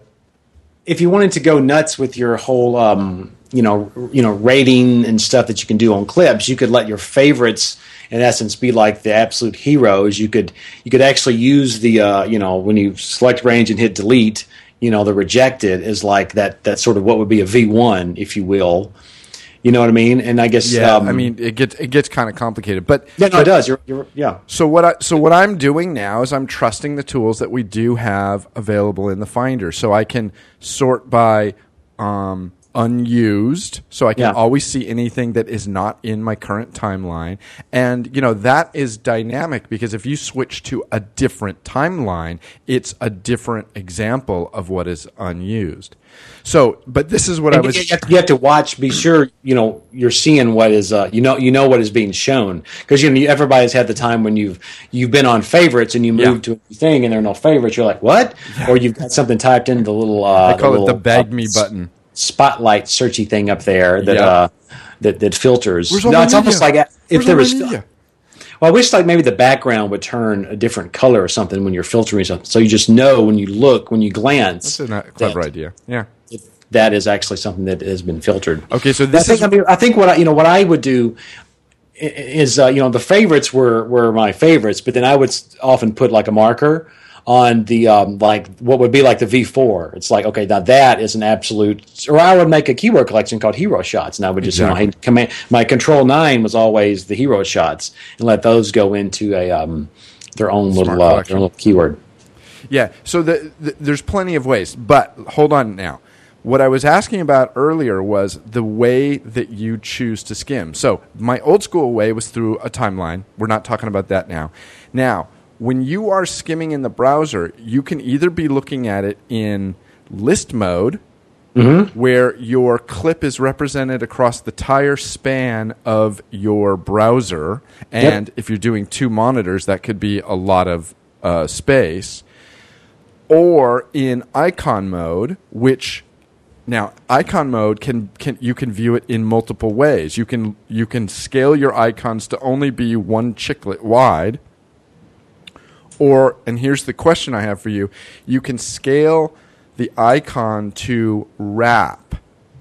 if you wanted to go nuts with your whole, um, you know, you know, rating and stuff that you can do on clips. You could let your favorites, in essence, be like the absolute heroes. You could you could actually use the, uh, you know, when you select range and hit delete, you know, the rejected is like that. That sort of what would be a V one, if you will. You know what I mean? And I guess Yeah, um, I mean it gets it gets kind of complicated, but yeah, no, it does. You're, you're, yeah. So what I so what I'm doing now is I'm trusting the tools that we do have available in the Finder, so I can sort by um, unused, so I can Yeah. always see anything that is not in my current timeline, and you know that is dynamic because if you switch to a different timeline, it's a different example of what is unused. So, but this is what And I was. you, have to, you have to watch. Be sure you know you're seeing what is uh, you know you know what is being shown because you know everybody's had the time when you've you've been on favorites and you move Yeah. to a new thing and there are no favorites. You're like what? Or you've got something typed in the little uh, I call the it the little, bag uh, me button. spotlight searchy thing up there that Yeah. uh, that that filters. Where's all No, my it's almost media? like if Where's there all my was. media? Well, I wish like maybe the background would turn a different color or something when you're filtering something, so you just know when you look, when you glance. That's a clever that- idea. Yeah. if that is actually something that has been filtered. Okay, so I this think, is I, mean, I think what I, you know what I would do i- is uh, you know the favorites were were my favorites, but then I would s- often put like a marker on the um, like what would be like the V four. It's like okay, now that is an absolute. Or I would make a keyword collection called hero shots, and I would just Exactly. you know, I command my control nine was always the hero shots, and let those go into a um, their own Smart little uh, collection. their little keyword. Yeah, so the, the, there's plenty of ways, but hold on now. What I was asking about earlier was the way that you choose to skim. So my old school way was through a timeline. We're not talking about that now. Now, when you are skimming in the browser, you can either be looking at it in list mode, where your clip is represented across the entire span of your browser, and Yep. if you're doing two monitors, that could be a lot of uh, space, or in icon mode, which now icon mode can, can you can view it in multiple ways. You can you can scale your icons to only be one chiclet wide, or and here's the question I have for you: you can scale the icon to wrap.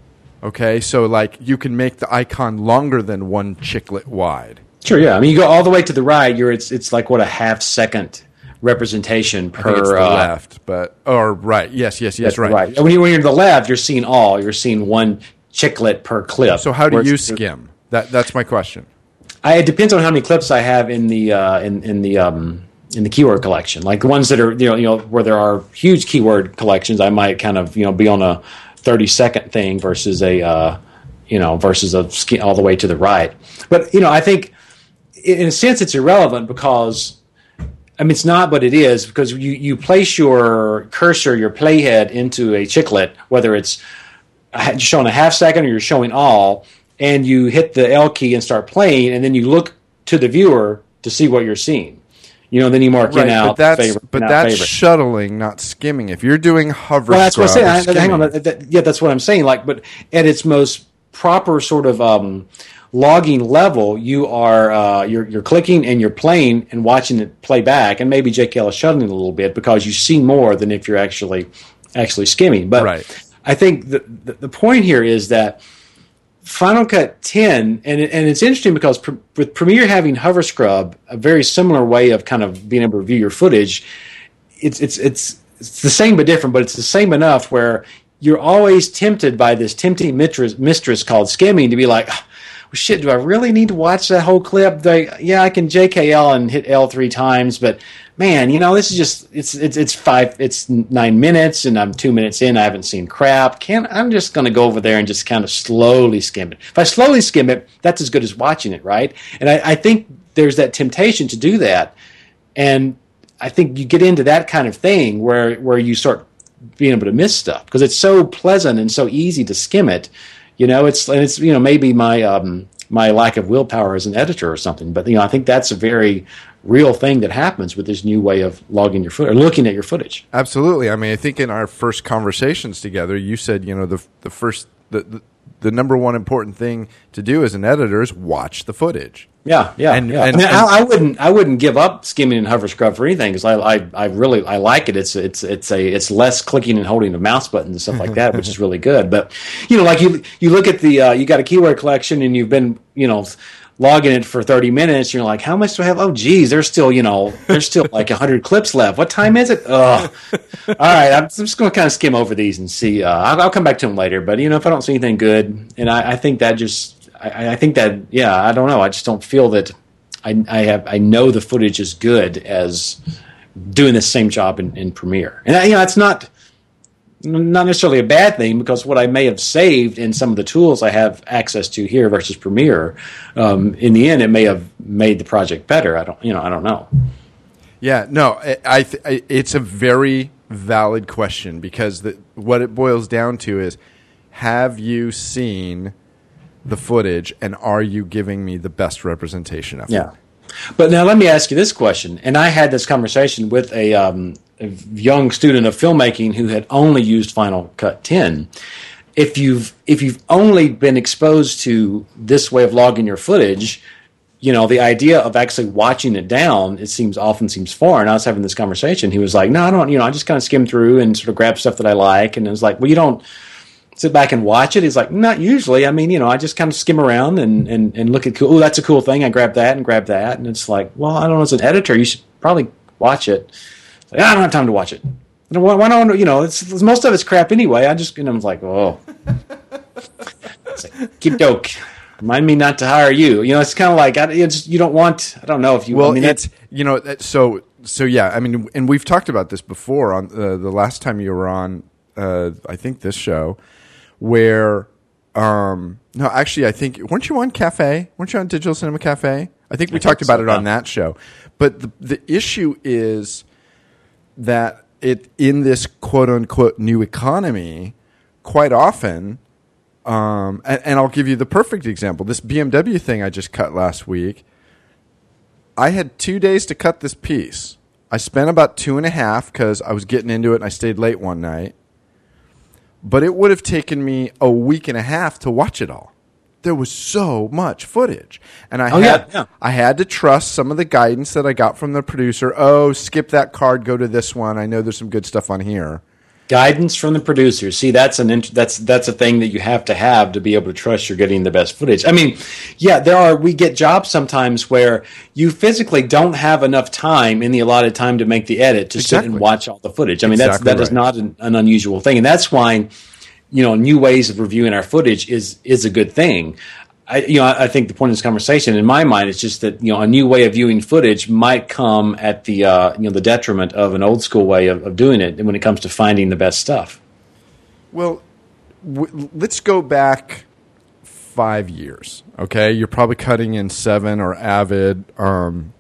Okay, so like you can make the icon longer than one chiclet wide. Sure, yeah. I mean, you go all the way to the right. You're it's it's like what a half second representation per I think it's the uh, left, but or right. Yes, yes, yes, that's right. right. When you when you're to the left, you're seeing all. You're seeing one chiclet per clip. So how do Whereas- you skim? That that's my question. I, it depends on how many clips I have in the uh, in in the um, in the keyword collection. Like the ones that are you know you know where there are huge keyword collections, I might kind of you know be on a thirty second thing versus a uh, you know versus a ski all the way to the right. But you know I think in a sense it's irrelevant because I mean it's not what it is because you you place your cursor your playhead into a chiclet whether it's showing a half second or you're showing all. And you hit the L key and start playing, and then you look to the viewer to see what you're seeing. You know, then you mark Right, in out but that's favorite, but in out that's favorite. shuttling, not skimming. If you're doing hover, Well, that's what I'm scrub or saying. I- Hang on, skimming- that- that- yeah, that's what I'm saying. Like, but at its most proper sort of um, logging level, you are uh, you're you're clicking and you're playing and watching it play back, and maybe J K L is shuttling a little bit because you see more than if you're actually actually skimming. But Right. I think the, the the point here is that Final Cut ten, and it, and it's interesting because pr- with Premiere having Hover Scrub, a very similar way of kind of being able to view your footage, it's it's it's it's the same but different, but it's the same enough where you're always tempted by this tempting mistress, mistress called skimming to be like, well, shit, do I really need to watch that whole clip? Do I, yeah, I can J K L and hit L three times, but man, you know, this is just it's it's it's five, it's nine minutes, and I'm two minutes in. I haven't seen crap. Can I'm just going to go over there and just kind of slowly skim it. If I slowly skim it, that's as good as watching it, right? And I, I think there's that temptation to do that, and I think you get into that kind of thing where where you start being able to miss stuff because it's so pleasant and so easy to skim it. You know, it's and it's you know maybe my um, my lack of willpower as an editor or something, but you know I think that's a very real thing that happens with this new way of logging your footage or looking at your footage. Absolutely. I mean, I think in our first conversations together, you said, you know, the the first the, the the number one important thing to do as an editor is watch the footage. Yeah, yeah, and, yeah. And, I, mean, and, I, I wouldn't, I wouldn't give up skimming and hover scrub for anything because I, I, I really, I like it. It's, it's, it's a, it's less clicking and holding of mouse buttons and stuff like that, which is really good. But you know, like you, you look at the, uh, you got a keyword collection and you've been, you know, logging it for thirty minutes. You're like, how much do I have? Oh, geez, there's still, you know, there's still like a hundred clips left. What time is it? Oh, all right. I'm just going to kind of skim over these and see. Uh, I'll, I'll come back to them later. But you know, if I don't see anything good, and I, I think that just, I, I think that, yeah, I don't know. I just don't feel that. I, I have I know the footage is good as doing the same job in, in Premiere, and you know it's not not necessarily a bad thing because what I may have saved in some of the tools I have access to here versus Premiere, um, in the end it may have made the project better. I don't you know I don't know. Yeah, no, I, I, th- I it's a very valid question because the, what it boils down to is, have you seen the footage, and are you giving me the best representation of it? Yeah. But now let me ask you this question. And I had this conversation with a, um, a young student of filmmaking who had only used Final Cut ten. If you've if you've only been exposed to this way of logging your footage, you know, the idea of actually watching it down, it seems often seems foreign. I was having this conversation. He was like, no, I don't, you know, I just kind of skim through and sort of grab stuff that I like. And it was like, well, you don't sit back and watch it. He's like, not usually. I mean, you know, I just kind of skim around and, and, and look at, cool. Oh, that's a cool thing. I grab that and grab that. And it's like, well, I don't know, as an editor, you should probably watch it. Like, I don't have time to watch it. Why, why don't, you know, it's, most of it's crap anyway. I just, you know, I was like, oh. It's like, keep doke. Remind me not to hire you. You know, it's kind of like, I, it's, you don't want, I don't know if you, well, I mean, it's, you know, so, so yeah, I mean, and we've talked about this before on uh, the last time you were on, uh, I think this show, where, um, no, actually, I think, weren't you on Cafe? Weren't you on Digital Cinema Cafe? I think we I talked think about so, it yeah. on that show. But the, the issue is that it, in this quote unquote new economy, quite often, um, and, and I'll give you the perfect example. This B M W thing I just cut last week, I had two days to cut this piece. I spent about two and a half because I was getting into it and I stayed late one night. But it would have taken me a week and a half to watch it all. There was so much footage. And I oh, had yeah, yeah. I had to trust some of the guidance that I got from the producer. Oh, skip that card, go to this one. I know there's some good stuff on here. Guidance from the producer. See, that's an int- that's that's a thing that you have to have to be able to trust you're getting the best footage. I mean, yeah, there are we get jobs sometimes where you physically don't have enough time in the allotted time to make the edit to exactly. sit and watch all the footage. I mean, exactly that's that right. is not an, an unusual thing, and that's why, you know, new ways of reviewing our footage is is a good thing. I, you know, I, I think the point of this conversation, in my mind, is just that, you know, a new way of viewing footage might come at the uh, you know the detriment of an old school way of, of doing it when it comes to finding the best stuff. Well, w- let's go back five years. Okay, you're probably cutting in Seven or Avid. Um,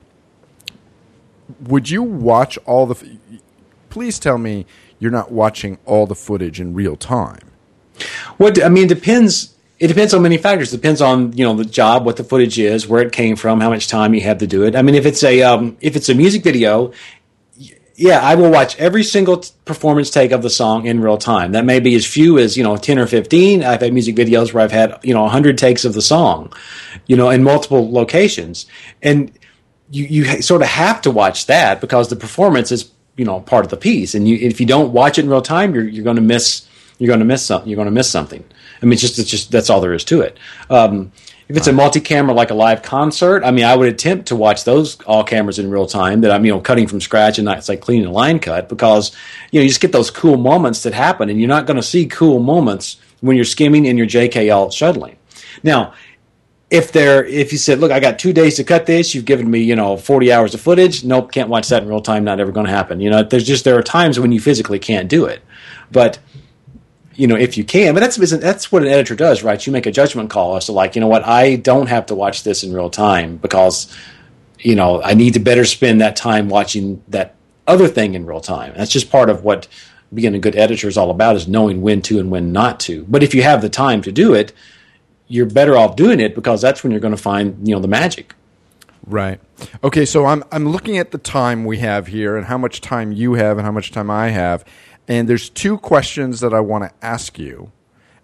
would you watch all the? F- Please tell me you're not watching all the footage in real time. What I mean depends. It depends on many factors. It depends on, you know, the job, what the footage is, where it came from, how much time you have to do it. I mean, if it's a um, if it's a music video, yeah, I will watch every single t- performance take of the song in real time. That may be as few as, you know, ten or fifteen. I've had music videos where I've had, you know, one hundred takes of the song, you know, in multiple locations. And you, you ha- sort of have to watch that because the performance is, you know, part of the piece. And you, if you don't watch it in real time, you're you're going to miss you're going to miss something. You're going to miss something. I mean, it's just, it's just, that's all there is to it. Um, if it's right. a multi-camera, like a live concert, I mean, I would attempt to watch those all cameras in real time that I'm, you know, cutting from scratch and not, it's like cleaning a line cut because, you know, you just get those cool moments that happen and you're not going to see cool moments when you're skimming and you're J K L shuttling. Now, if there, if you said, look, I got two days to cut this, you've given me, you know, forty hours of footage. Nope, can't watch that in real time. Not ever going to happen. You know, there's just, there are times when you physically can't do it, but you know, if you can, but that's that's what an editor does, right? You make a judgment call as to, like, you know what, I don't have to watch this in real time because, you know, I need to better spend that time watching that other thing in real time. That's just part of what being a good editor is all about, is knowing when to and when not to. But if you have the time to do it, you're better off doing it because that's when you're going to find, you know, the magic. Right. Okay, so I'm I'm looking at the time we have here and how much time you have and how much time I have. And there's two questions that I want to ask you.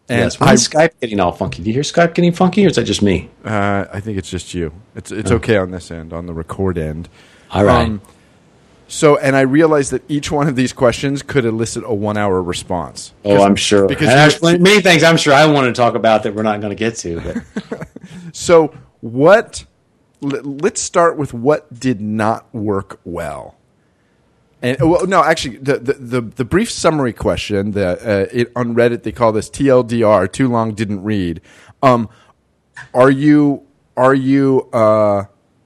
And yes. When's Skype getting all funky? Do you hear Skype getting funky, or is that just me? Uh, I think it's just you. It's it's oh. okay on this end, on the record end. All right. Um, so, and I realized that each one of these questions could elicit a one-hour response. Oh, I'm sure. Because there's many things I'm sure I want to talk about that we're not going to get to. But. So, what? Let's start with what did not work well. And well, no, actually, the, the, the, the brief summary question that uh, it, on Reddit they call this T L D R, too long didn't read. Um, are you are you? Uh,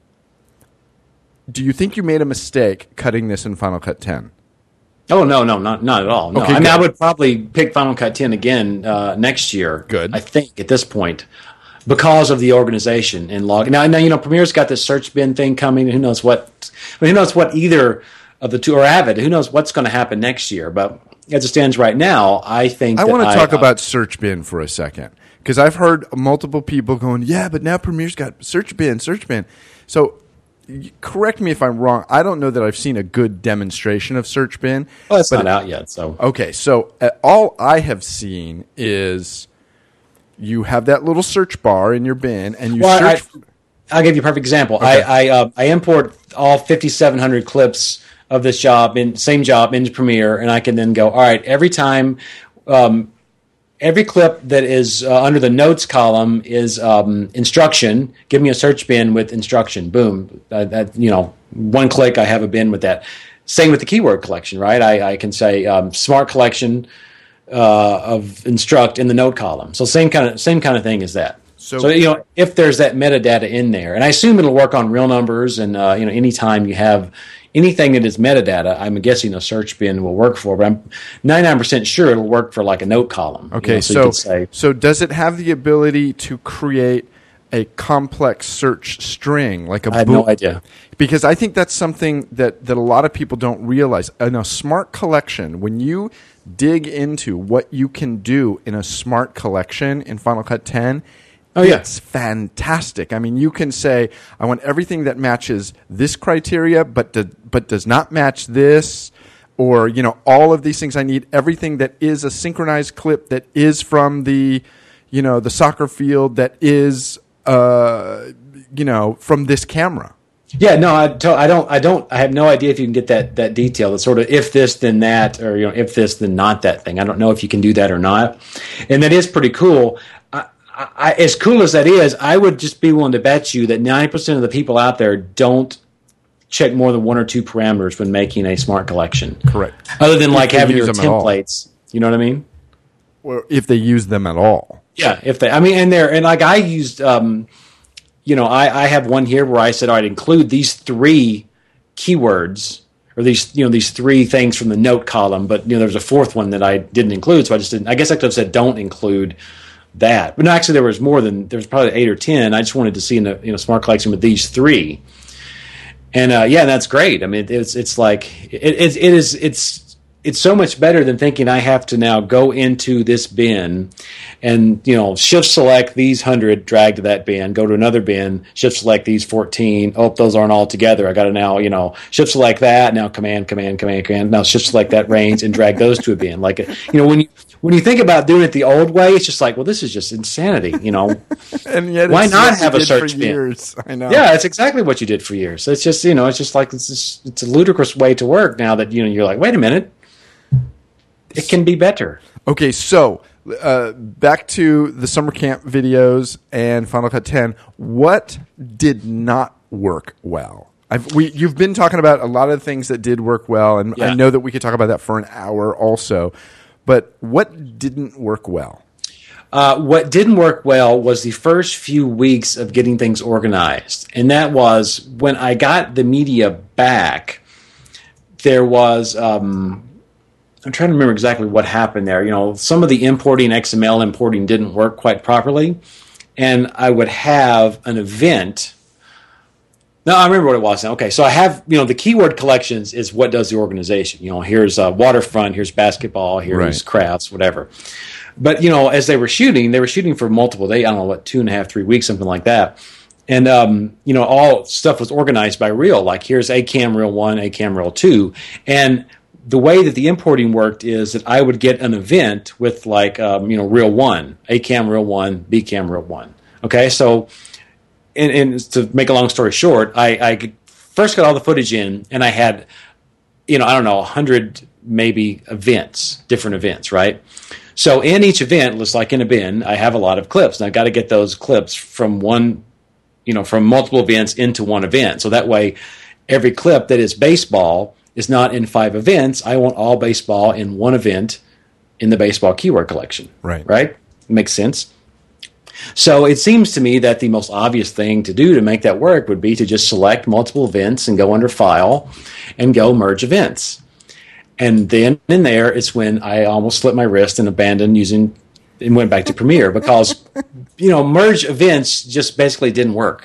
do you think you made a mistake cutting this in Final Cut ten? Oh no, no, not not at all. No, okay, I mean good. I would probably pick Final Cut ten again uh, next year. Good, I think at this point. Because of the organization and log. Now, now you know Premiere's got this search bin thing coming. Who knows what? I mean, who knows what either of the two, or Avid? Who knows what's going to happen next year? But as it stands right now, I think I want to I, talk uh, about search bin for a second because I've heard multiple people going, "Yeah, but now Premiere's got search bin, search bin." So, correct me if I'm wrong. I don't know that I've seen a good demonstration of search bin. Well, it's but not out yet. So okay, so uh, all I have seen is. You have that little search bar in your bin, and you well, search. I, I'll give you a perfect example. Okay. I I, uh, I import all fifty-seven hundred clips of this job in same job into Premiere, and I can then go. All right, every time, um, every clip that is uh, under the notes column is um, instruction. Give me a search bin with instruction. Boom. Uh, that you know, one click, I have a bin with that. Same with the keyword collection, right? I, I can say um, smart collection. Uh, of instruct in the note column. So same kind of same kind of thing as that. So, so you know, if there's that metadata in there, and I assume it'll work on real numbers, and uh, you know, anytime you have anything that is metadata, I'm guessing a search bin will work for. But I'm ninety-nine percent sure it'll work for like a note column. Okay, you know, so so you could say, so does it have the ability to create a complex search string like a? I have bool- no idea. Because I think that's something that, that a lot of people don't realize. In a smart collection, when you dig into what you can do in a smart collection in Final Cut ten, oh, yeah. it's fantastic. I mean, you can say, I want everything that matches this criteria, but do, but does not match this, or you know, all of these things. I need everything that is a synchronized clip that is from the, you know, the soccer field that is, uh, you know, from this camera. Yeah, no, I, to, I don't. I don't. I have no idea if you can get that that detail. That's sort of if this then that, or you know, if this then not that thing. I don't know if you can do that or not, and that is pretty cool. I, I, as cool as that is, I would just be willing to bet you that ninety percent of the people out there don't check more than one or two parameters when making a smart collection. Correct. Other than if like having your them templates. You know what I mean? Or if they use them at all. Yeah, if they. I mean, and they're and like I used. Um, You know, I, I have one here where I said I'd include these three keywords or these, you know, these three things from the note column, but you know, there's a fourth one that I didn't include, so I just didn't. I guess I could have said don't include that, but no, actually there was more than there was probably eight or ten. I just wanted to see in a you know smart collection with these three, and uh, yeah, that's great. I mean, it's it's like it, it, it is it's. It's so much better than thinking I have to now go into this bin and, you know, shift select these one hundred, drag to that bin, go to another bin, shift select these fourteen. Oh, those aren't all together. I got to now, you know, shift select that. Now command, command, command, command. Now shift select that range and drag those to a bin. Like, you know, when you when you think about doing it the old way, it's just like, well, this is just insanity, you know. And yet why it's not what have you a did search for bin? Years. I know. Yeah, it's exactly what you did for years. It's just, you know, it's just like it's just, it's a ludicrous way to work now that, you know, you're like, wait a minute. It can be better. Okay, so uh, back to the summer camp videos and Final Cut ten. What did not work well? I've, we, you've been talking about a lot of things that did work well, and yeah. I know that we could talk about that for an hour also. But what didn't work well? Uh, what didn't work well was the first few weeks of getting things organized. And that was when I got the media back, there was... Um, I'm trying to remember exactly what happened there. You know, some of the importing, X M L importing didn't work quite properly. And I would have an event. No, I remember what it was now. Okay, so I have, you know, the keyword collections is what does the organization. You know, here's uh, waterfront, here's basketball, here's right. crafts, whatever. But, you know, as they were shooting, they were shooting for multiple days, I don't know, what, two and a half, three weeks, something like that. And, um, you know, all stuff was organized by reel. Like, here's A C A M Reel one, A C A M Reel two. And the way that the importing worked is that I would get an event with like, um, you know, reel one, A cam reel one, B cam reel one. Okay, so, and, and to make a long story short, I, I first got all the footage in, and I had, you know, I don't know, a hundred maybe events, different events, right? So in each event, just like in a bin, I have a lot of clips, and I've got to get those clips from one, you know, from multiple events into one event. So that way, every clip that is baseball is not in five events. I want all baseball in one event in the baseball keyword collection. Right. Right? Makes sense. So it seems to me that the most obvious thing to do to make that work would be to just select multiple events and go under File and go Merge Events. And then in there is when I almost slipped my wrist and abandoned using and went back to Premiere because, you know, Merge Events just basically didn't work.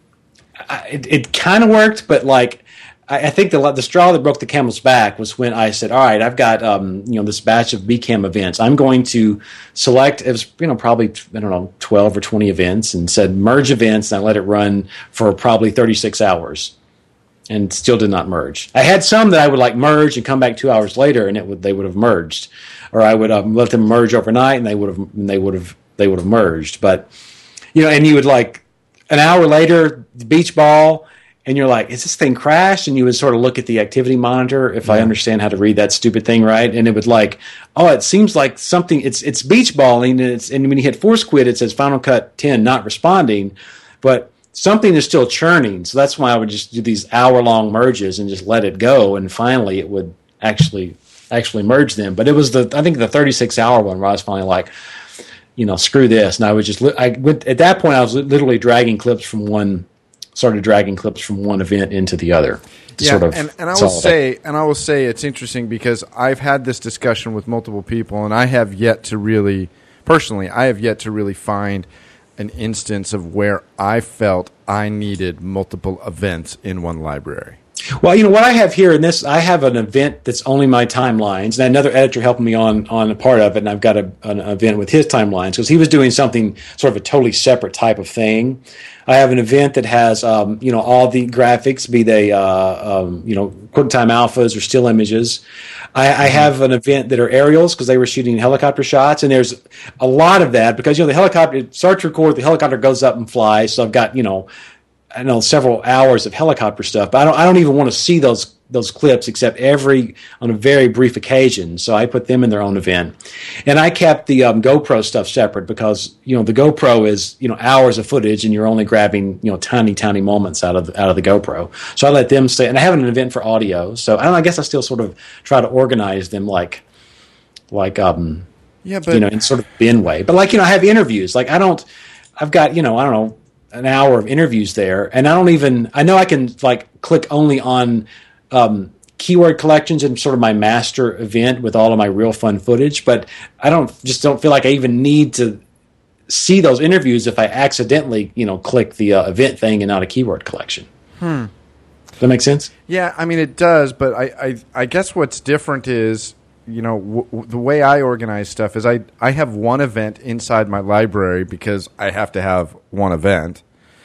I, it it kind of worked, but like, I think the the straw that broke the camel's back was when I said, "All right, I've got um, you know this batch of B cam events. I'm going to select it was you know probably I don't know twelve or twenty events, and said merge events, and I let it run for probably thirty-six hours, and still did not merge. I had some that I would like merge and come back two hours later, and it would they would have merged, or I would um, let them merge overnight, and they would have and they would have they would have merged. But you know, and you would like an hour later, the beach ball. And you're like, is this thing crashed? And you would sort of look at the activity monitor, if yeah. I understand how to read that stupid thing right. And it would like, oh, it seems like something, it's it's beach balling. And, it's, and when you hit force quit, it says Final Cut ten not responding. But something is still churning. So that's why I would just do these hour-long merges and just let it go. And finally, it would actually actually merge them. But it was the, I think the thirty-six hour one where I was finally like, you know, screw this. And I was just, I would, at that point, I was literally dragging clips from one started dragging clips from one event into the other. Yeah, sort of and, and I will say, and I will say, it's interesting because I've had this discussion with multiple people, and I have yet to really, personally, I have yet to really find an instance of where I felt I needed multiple events in one library. Well, you know what I have here in this, I have an event that's only my timelines, and another editor helping me on on a part of it, and I've got a, an event with his timelines because he was doing something sort of a totally separate type of thing. I have an event that has, um, you know, all the graphics, be they, uh, um, you know, QuickTime alphas or still images. I, I have an event that are aerials because they were shooting helicopter shots, and there's a lot of that because, you know, the helicopter, it starts to record, the helicopter goes up and flies, so I've got, you know, I know several hours of helicopter stuff, but I don't. I don't even want to see those those clips except every on a very brief occasion. So I put them in their own event, and I kept the um, GoPro stuff separate because you know the GoPro is you know hours of footage, and you're only grabbing you know tiny tiny moments out of the, out of the GoPro. So I let them stay, and I have an event for audio. So I don't. Know, I guess I still sort of try to organize them like like um yeah, but you know in sort of bin way. But like you know I have interviews. Like I don't. I've got you know I don't know. an hour of interviews there, and I don't even, I know I can like click only on um, keyword collections and sort of my master event with all of my real fun footage, but I don't, just don't feel like I even need to see those interviews if I accidentally, you know, click the uh, event thing and not a keyword collection. Hmm. Does that make sense? Yeah, I mean, it does, but I, I, I guess what's different is, you know, w- w- the way I organize stuff is I, I have one event inside my library because I have to have one event.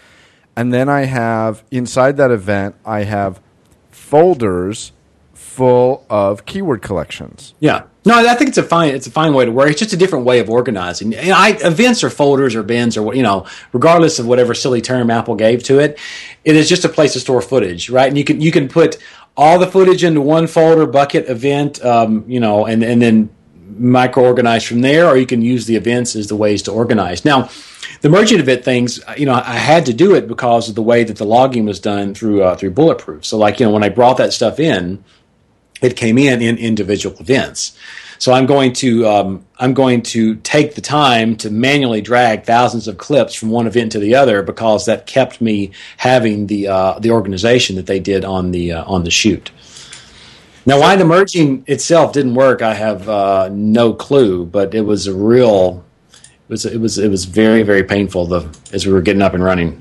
And then I have, inside that event, I have folders full of keyword collections. Yeah. No, I think it's a fine it's a fine way to work. It's just a different way of organizing. And I, events or folders or bins or what you know, regardless of whatever silly term Apple gave to it, it is just a place to store footage, right? And you can you can put all the footage into one folder, bucket, event, um, you know, and, and then micro-organize from there, or you can use the events as the ways to organize. Now, the merging event things, you know, I had to do it because of the way that the logging was done through uh, through Bulletproof. So, like, you know, when I brought that stuff in, it came in in individual events. So I'm going to um, I'm going to take the time to manually drag thousands of clips from one event to the other because that kept me having the uh, the organization that they did on the uh, on the shoot. Now, why the merging itself didn't work, I have uh, no clue. But it was a real, it was it was it was very very painful the, as we were getting up and running.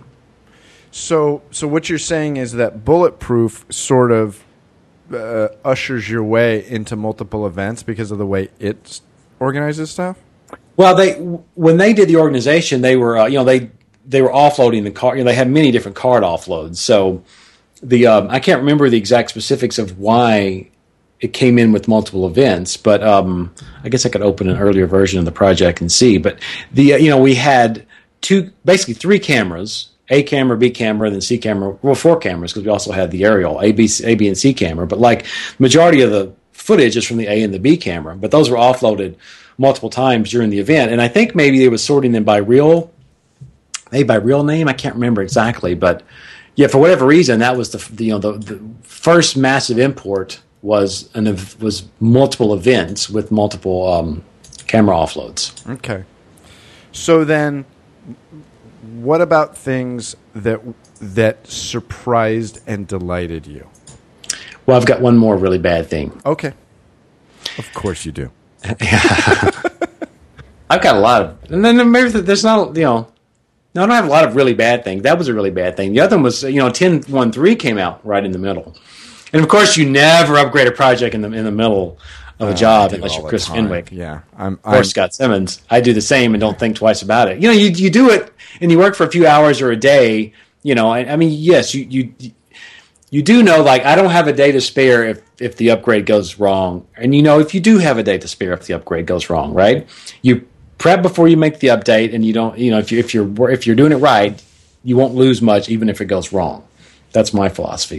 So, so what you're saying is that Bulletproof sort of uh, ushers your way into multiple events because of the way it organizes stuff. Well, they when they did the organization, they were uh, you know they they were offloading the card. You know, they had many different card offloads. So the um, I can't remember the exact specifics of why it came in with multiple events. But um, I guess I could open an earlier version of the project and see. But the uh, you know we had two, basically three cameras. A camera, B camera, then C camera. Well, four cameras because we also had the aerial A, B, A, B, and C camera. But like majority of the footage is from the A and the B camera. But those were offloaded multiple times during the event, and I think maybe it was sorting them by real, maybe by real name. I can't remember exactly, but yeah, for whatever reason, that was the, the you know the, the first massive import was an was multiple events with multiple um, camera offloads. Okay, so then. What about things that that surprised and delighted you? Well, I've got one more really bad thing. Okay. Of course you do. Yeah. I've got a lot of... And then maybe there's not, you know... No, I don't have a lot of really bad things. That was a really bad thing. The other one was, you know, ten one three came out right in the middle. And, of course, you never upgrade a project in the in the middle of a uh, job unless you're Chris Fenwick. Yeah. I'm, or I'm, Scott Simmons. I do the same and don't think twice about it. You know, you you do it and you work for a few hours or a day, you know. I, I mean, yes, you, you you do know, like, I don't have a day to spare if, if the upgrade goes wrong. And, you know, if you do have a day to spare if the upgrade goes wrong, right? You prep before you make the update, and you don't, you know, if, you, if, you're, if you're doing it right, you won't lose much even if it goes wrong. That's my philosophy.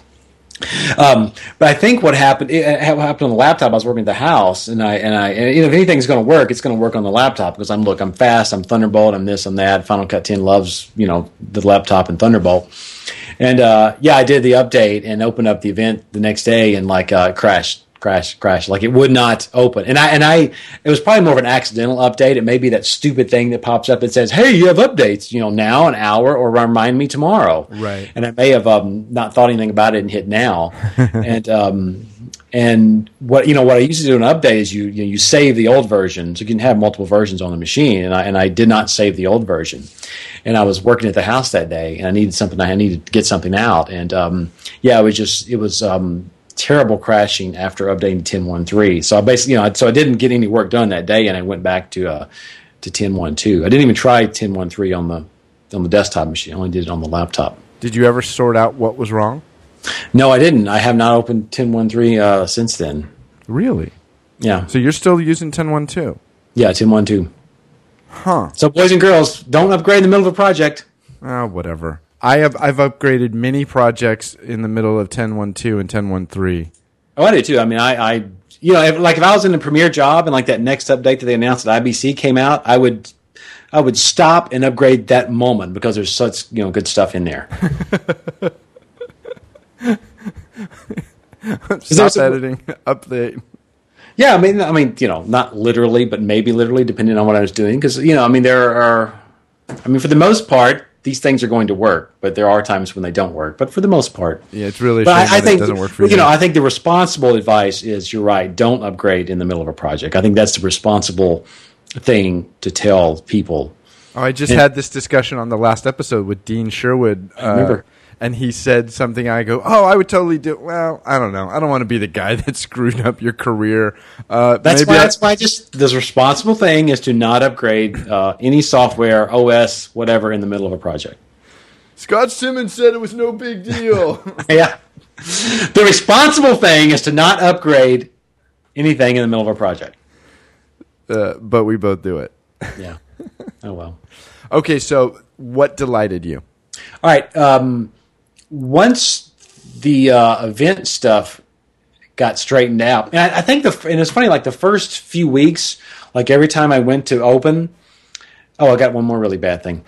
Um, but I think what happened, it happened on the laptop. I was working at the house, and I and I, and, you know, if anything's going to work, it's going to work on the laptop because I'm look, I'm fast, I'm Thunderbolt, I'm this, I'm that. Final Cut ten loves, you know, the laptop and Thunderbolt. And uh, yeah, I did the update and opened up the event the next day, and like uh, crashed. Crash, crash, like it would not open. And I, and I, it was probably more of an accidental update. It may be that stupid thing that pops up that says, hey, you have updates, you know, now, an hour, or remind me tomorrow. Right. And I may have um, not thought anything about it and hit now. and, um, and what, you know, what I used to do in an update is you, you, know, you save the old version. So you can have multiple versions on the machine. And I, and I did not save the old version. And I was working at the house that day, and I needed something, I needed to get something out. And, um, yeah, it was just, it was, um, terrible crashing after updating ten one three. So I basically, you know, so I didn't get any work done that day, and I went back to uh, to ten one two. I didn't even try ten one three on the on the desktop machine. I only did it on the laptop. Did you ever sort out what was wrong? No, I didn't. I have not opened ten one three uh, since then. Really? Yeah. So you're still using ten one two? Yeah, ten one two. Huh. So boys and girls, don't upgrade in the middle of a project. Oh, whatever. I have I've upgraded many projects in the middle of ten one two and ten one three. Oh, I do too. I mean, I, I you know, if, like if I was in a Premiere job and like that next update that they announced at I B C came out, I would I would stop and upgrade that moment because there's such, you know, good stuff in there. Stop editing, update. Yeah, I mean, I mean, you know, not literally, but maybe literally, depending on what I was doing. Because, you know, I mean, there are, I mean, for the most part, these things are going to work, but there are times when they don't work. But for the most part, yeah, it's really. A but shame I, I that think it doesn't work for you. You know, I think the responsible advice is you're right. Don't upgrade in the middle of a project. I think that's the responsible thing to tell people. Oh, I just and, had this discussion on the last episode with Dean Sherwood. Uh, I remember. And he said something. I go, oh, I would totally do. Well, I don't know. I don't want to be the guy that screwed up your career. Uh, that's maybe why. I, that's why. Just the responsible thing is to not upgrade uh, any software, O S, whatever, in the middle of a project. Scott Simmons said it was no big deal. Yeah. The responsible thing is to not upgrade anything in the middle of a project. Uh, but we both do it. Yeah. Oh well. Okay, so what delighted you? All right. Um, once the uh, event stuff got straightened out, and I, I think the and it's funny, like the first few weeks, like every time I went to open, oh, I got one more really bad thing.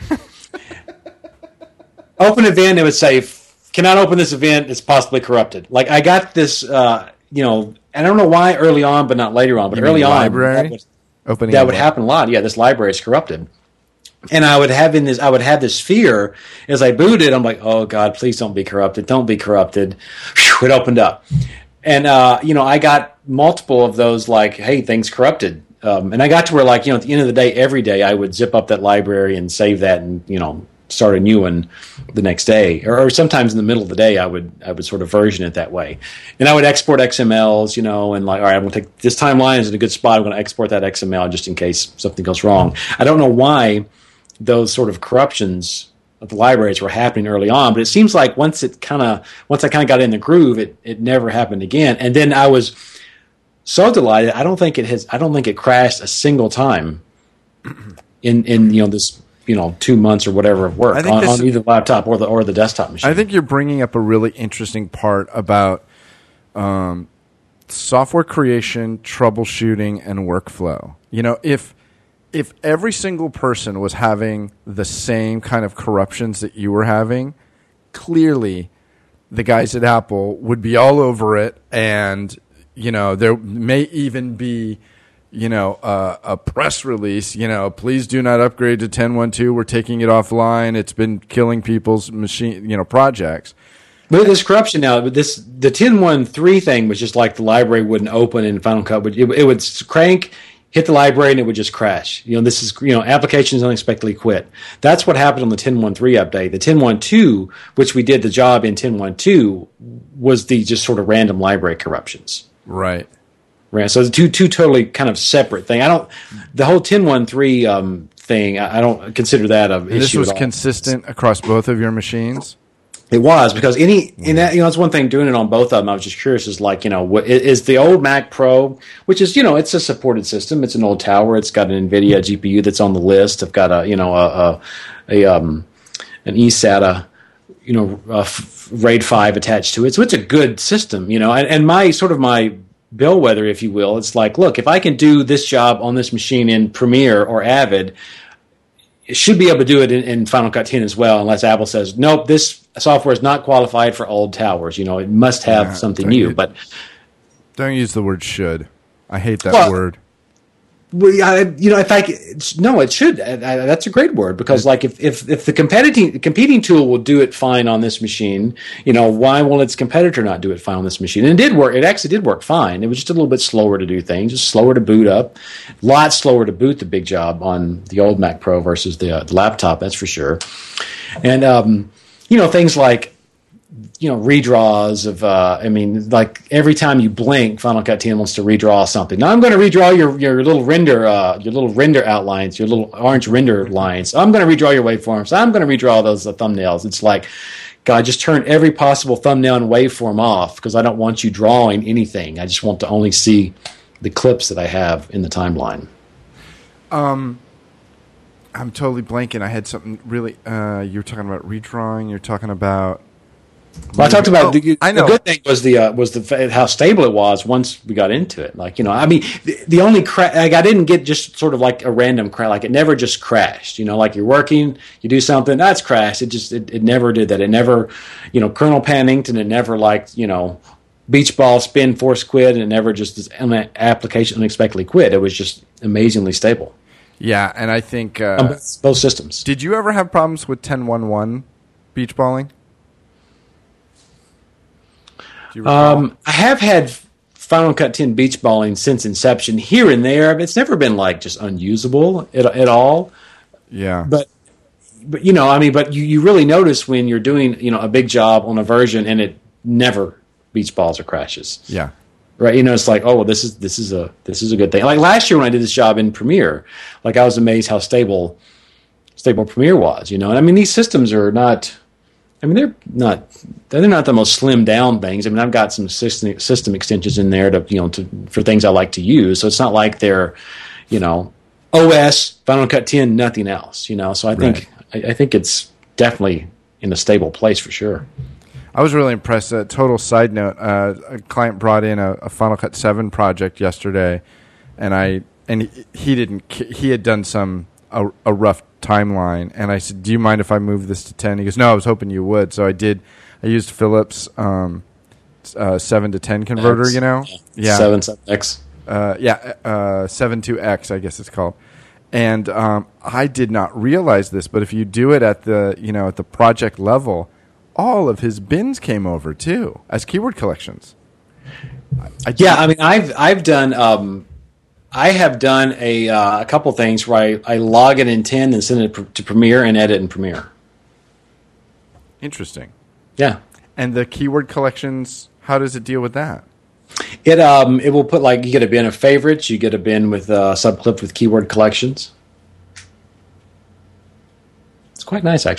Open event, it would say, cannot open this event, it's possibly corrupted. Like I got this, uh, you know, I don't know why early on, but not later on, but you early on, library? that would, Opening that would happen a lot. Yeah, this library is corrupted. And I would have in this, I would have this fear as I booted. I'm like, oh God, please don't be corrupted. Don't be corrupted. Whew, it opened up, and uh, you know, I got multiple of those. Like, hey, things corrupted, um, and I got to where, like, you know, at the end of the day, every day I would zip up that library and save that, and you know, start a new one the next day, or, or sometimes in the middle of the day, I would I would sort of version it that way, and I would export X M Ls, you know, and like, all right, I'm going to take this timeline is in a good spot. I'm going to export that X M L just in case something goes wrong. I don't know why those sort of corruptions of the libraries were happening early on, but it seems like once it kind of once I kind of got in the groove, it it never happened again. And then I was so delighted. I don't think it has. I don't think it crashed a single time in in you know this you know two months or whatever of work on, on either the laptop or the or the desktop machine. I think you're bringing up a really interesting part about um, software creation, troubleshooting, and workflow. You know, if if every single person was having the same kind of corruptions that you were having, clearly the guys at Apple would be all over it, and you know there may even be you know uh, a press release. You know, please do not upgrade to ten point twelve. We're taking it offline. It's been killing people's machine you know projects. But there's corruption now. But this the ten point thirteen thing was just like the library wouldn't open in Final Cut. But it, it would crank. Hit the library and it would just crash. You know, this is, you know, applications unexpectedly quit. That's what happened on the ten point thirteen update. The ten point two, which we did the job in ten point two, was the just sort of random library corruptions. Right. Right. So the two two totally kind of separate thing. I don't, the whole ten point thirteen um, thing, I, I don't consider that an issue. This was at all. consistent across both of your machines? It was, because any, in that, you know, it's one thing doing it on both of them. I was just curious, is like, you know, what is the old Mac Pro, which is, you know, it's a supported system. It's an old tower. It's got an NVIDIA G P U that's on the list. I've got a, you know, a, a, a um, an eSATA, you know, a f- RAID five attached to it. So it's a good system, you know, and, and my sort of my bellwether, if you will, it's like, look, if I can do this job on this machine in Premiere or Avid, it should be able to do it in, in Final Cut ten as well, unless Apple says, nope, this software is not qualified for old towers. You know, it must have yeah, something new. You, but don't use the word should. I hate that well, word. Well, I, you know, if I no, it should. I, I, that's a great word, because, like, if if if the competing competing tool will do it fine on this machine, you know, why will its competitor not do it fine on this machine? And it did work. It actually did work fine. It was just a little bit slower to do things, just slower to boot up, a lot slower to boot the big job on the old Mac Pro versus the, uh, the laptop. That's for sure. And um, you know, things like, you know, redraws of, uh, I mean, like every time you blink, Final Cut ten wants to redraw something. Now I'm going to redraw your, your little render, uh, your little render outlines, your little orange render lines. I'm going to redraw your waveforms. I'm going to redraw those uh, thumbnails. It's like, God, just turn every possible thumbnail and waveform off, because I don't want you drawing anything. I just want to only see the clips that I have in the timeline. Um, I'm totally blanking. I had something really, uh, you were talking about redrawing. You're talking about, Well, I talked about oh, the, I know. the good thing was the uh, was the how stable it was once we got into it. Like, you know, I mean, the, the only cra- like I didn't get just sort of like a random crash. Like, it never just crashed. You know, like you're working, you do something, that's crashed. It just it, it never did that. It never, you know, Colonel Pannington. It never, like, you know, beach ball spin force quit, and it never just this application unexpectedly quit. It was just amazingly stable. Yeah, and I think uh, um, both systems. Did you ever have problems with ten point eleven beach balling? Um, I have had Final Cut ten beach balling since inception, here and there, but it's never been like just unusable at, at all. Yeah. But, but you know, I mean, but you, you really notice when you're doing, you know, a big job on a version and it never beach balls or crashes. Yeah. Right. You know, it's like, oh, well, this is, this is a, this is a good thing. Like last year when I did this job in Premiere, like I was amazed how stable, stable Premiere was, you know, and I mean, these systems are not, I mean, they're not they're not the most slimmed down things. I mean, I've got some system system extensions in there to, you know, to for things I like to use. So it's not like they're, you know, O S, Final Cut ten, nothing else. You know, so I think right. I, I think it's definitely in a stable place for sure. I was really impressed. A total side note: uh, a client brought in a, a Final Cut seven project yesterday, and I and he, he didn't he had done some a, a rough timeline, and I said, do you mind if I move this to ten? He goes, no, I was hoping you would. So I did. I used Philips um, uh, seven to ten converter, X. you know? Yeah. seven, seven X. Uh, yeah, uh, seven to X, I guess it's called. And um, I did not realize this, but if you do it at the, you know, at the project level, all of his bins came over too as keyword collections. I, I yeah, I mean, I've I've done um, I have done a uh, a couple things where I, I log it in ten and send it to Premiere and edit in Premiere. Interesting. Yeah. And the keyword collections, how does it deal with that? It um it will put, like, you get a bin of favorites, you get a bin with uh, subclip with keyword collections. It's quite nice, actually.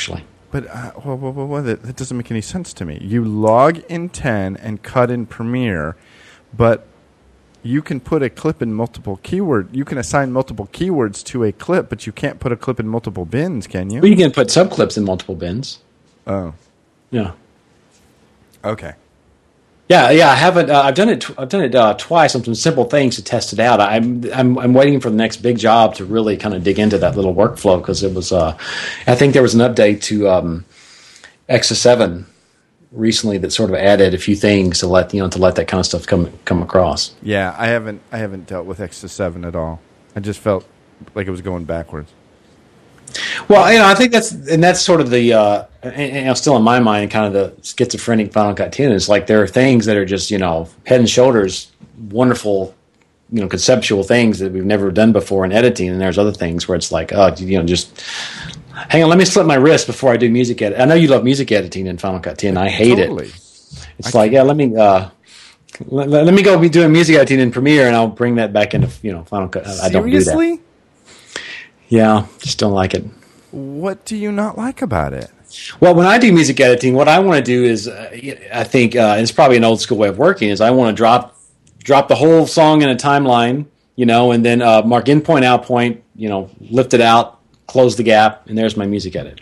But uh, well, well, well, well, that, that doesn't make any sense to me. You log in ten and cut in Premiere, but you can put a clip in multiple keyword. You can assign multiple keywords to a clip, but you can't put a clip in multiple bins, can you? Well, you can put subclips in multiple bins. Oh, yeah. Okay. Yeah, yeah. I haven't. Uh, I've done it. Tw- I've done it uh, twice on some simple things to test it out. I'm, I'm, I'm waiting for the next big job to really kind of dig into that little workflow because it was. Uh, I think there was an update to um, X S seven recently that sort of added a few things to let you know to let that kind of stuff come come across. Yeah, I haven't. I haven't dealt with X S seven at all. I just felt like it was going backwards. Well, you know, I think that's and that's sort of the uh, and, and, you know, still in my mind, kind of the schizophrenic Final Cut ten is like there are things that are just you know head and shoulders wonderful, you know, conceptual things that we've never done before in editing, and there's other things where it's like, oh, you know, just hang on, let me slip my wrist before I do music edit. I know you love music editing in Final Cut ten. I hate totally. it. It's I like, yeah, let me uh, let, let me go be doing music editing in Premiere, and I'll bring that back into you know Final Cut. I don't do that. Seriously? Yeah, just don't like it. What do you not like about it? Well, when I do music editing, what I want to do is, uh, I think uh, it's probably an old school way of working. Is I want to drop drop the whole song in a timeline, you know, and then uh, mark in point, out point, you know, lift it out, close the gap, and there's my music edit.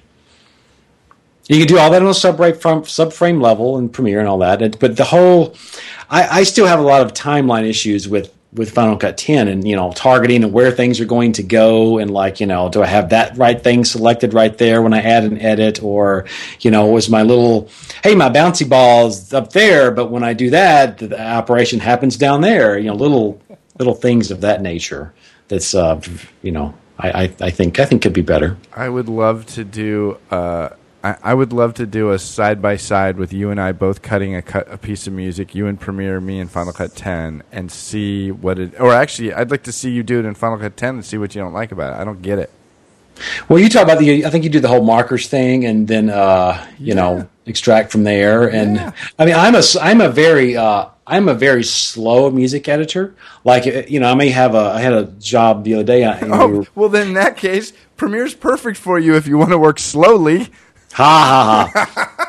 You can do all that on a subframe subframe level in Premiere and all that, but the whole, I, I still have a lot of timeline issues with. with Final Cut ten and, you know, targeting and where things are going to go and like, you know, do I have that right thing selected right there when I add an edit or, you know, was my little, hey, my bouncy ball is up there, but when I do that, the operation happens down there, you know, little, little things of that nature that's, uh, you know, I, I, I think, I think could be better. I would love to do, uh, I would love to do a side-by-side with you and I both cutting a, cut, a piece of music, you in Premiere, me in Final Cut ten, and see what it... Or actually, I'd like to see you do it in Final Cut ten and see what you don't like about it. I don't get it. Well, you talk about the... I think you do the whole markers thing and then, uh, you yeah. know, extract from there. And yeah. I mean, I'm a, I'm a very... Uh, I'm a very slow music editor. Like, you know, I may have a... I had a job the other day. I, oh, we were, well, then in that case, Premiere's perfect for you if you want to work slowly. Ha ha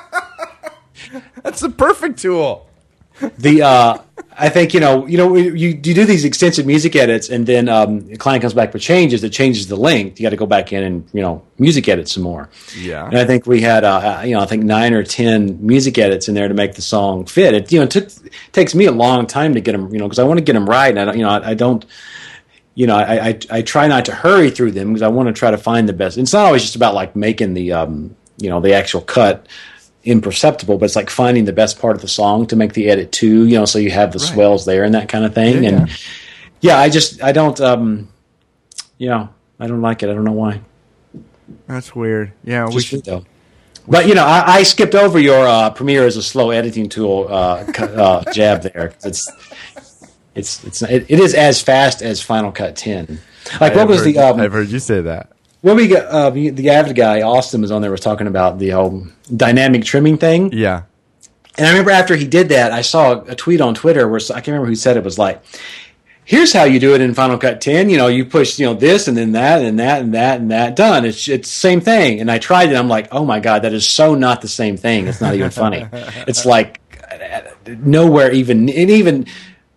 ha! That's the perfect tool. The uh, I think you know you know you you do these extensive music edits, and then um, the client comes back with changes that changes the length. You got to go back in and you know music edit some more. Yeah. And I think we had uh, you know I think nine or ten music edits in there to make the song fit. It you know it took takes me a long time to get them you know because I want to get them right, and I don't you know I, I don't. You know, I, I I try not to hurry through them because I want to try to find the best. It's not always just about like making the um, you know, the actual cut imperceptible, but it's like finding the best part of the song to make the edit too, you know, so you have the right. swells there and that kind of thing. Yeah, and yeah. yeah, I just, I don't, um, you know, I don't like it. I don't know why. That's weird. Yeah. Just we should. Though. But, you know, I, I skipped over your uh, Premiere as a slow editing tool uh, uh, jab there. It's, it's, it's, it, it is as fast as Final Cut ten. Like, I what was heard, the, um, I've heard you say that. When we got uh, the Avid guy, Austin was on there, was talking about the whole dynamic trimming thing. Yeah. And I remember after he did that, I saw a tweet on Twitter where I can't remember who said it, was like, here's how you do it in Final Cut ten. You know, you push, you know, this and then that and that and that and that. Done. It's it's the same thing. And I tried it. I'm like, oh my God, that is so not the same thing. It's not even funny. It's like nowhere even, and even...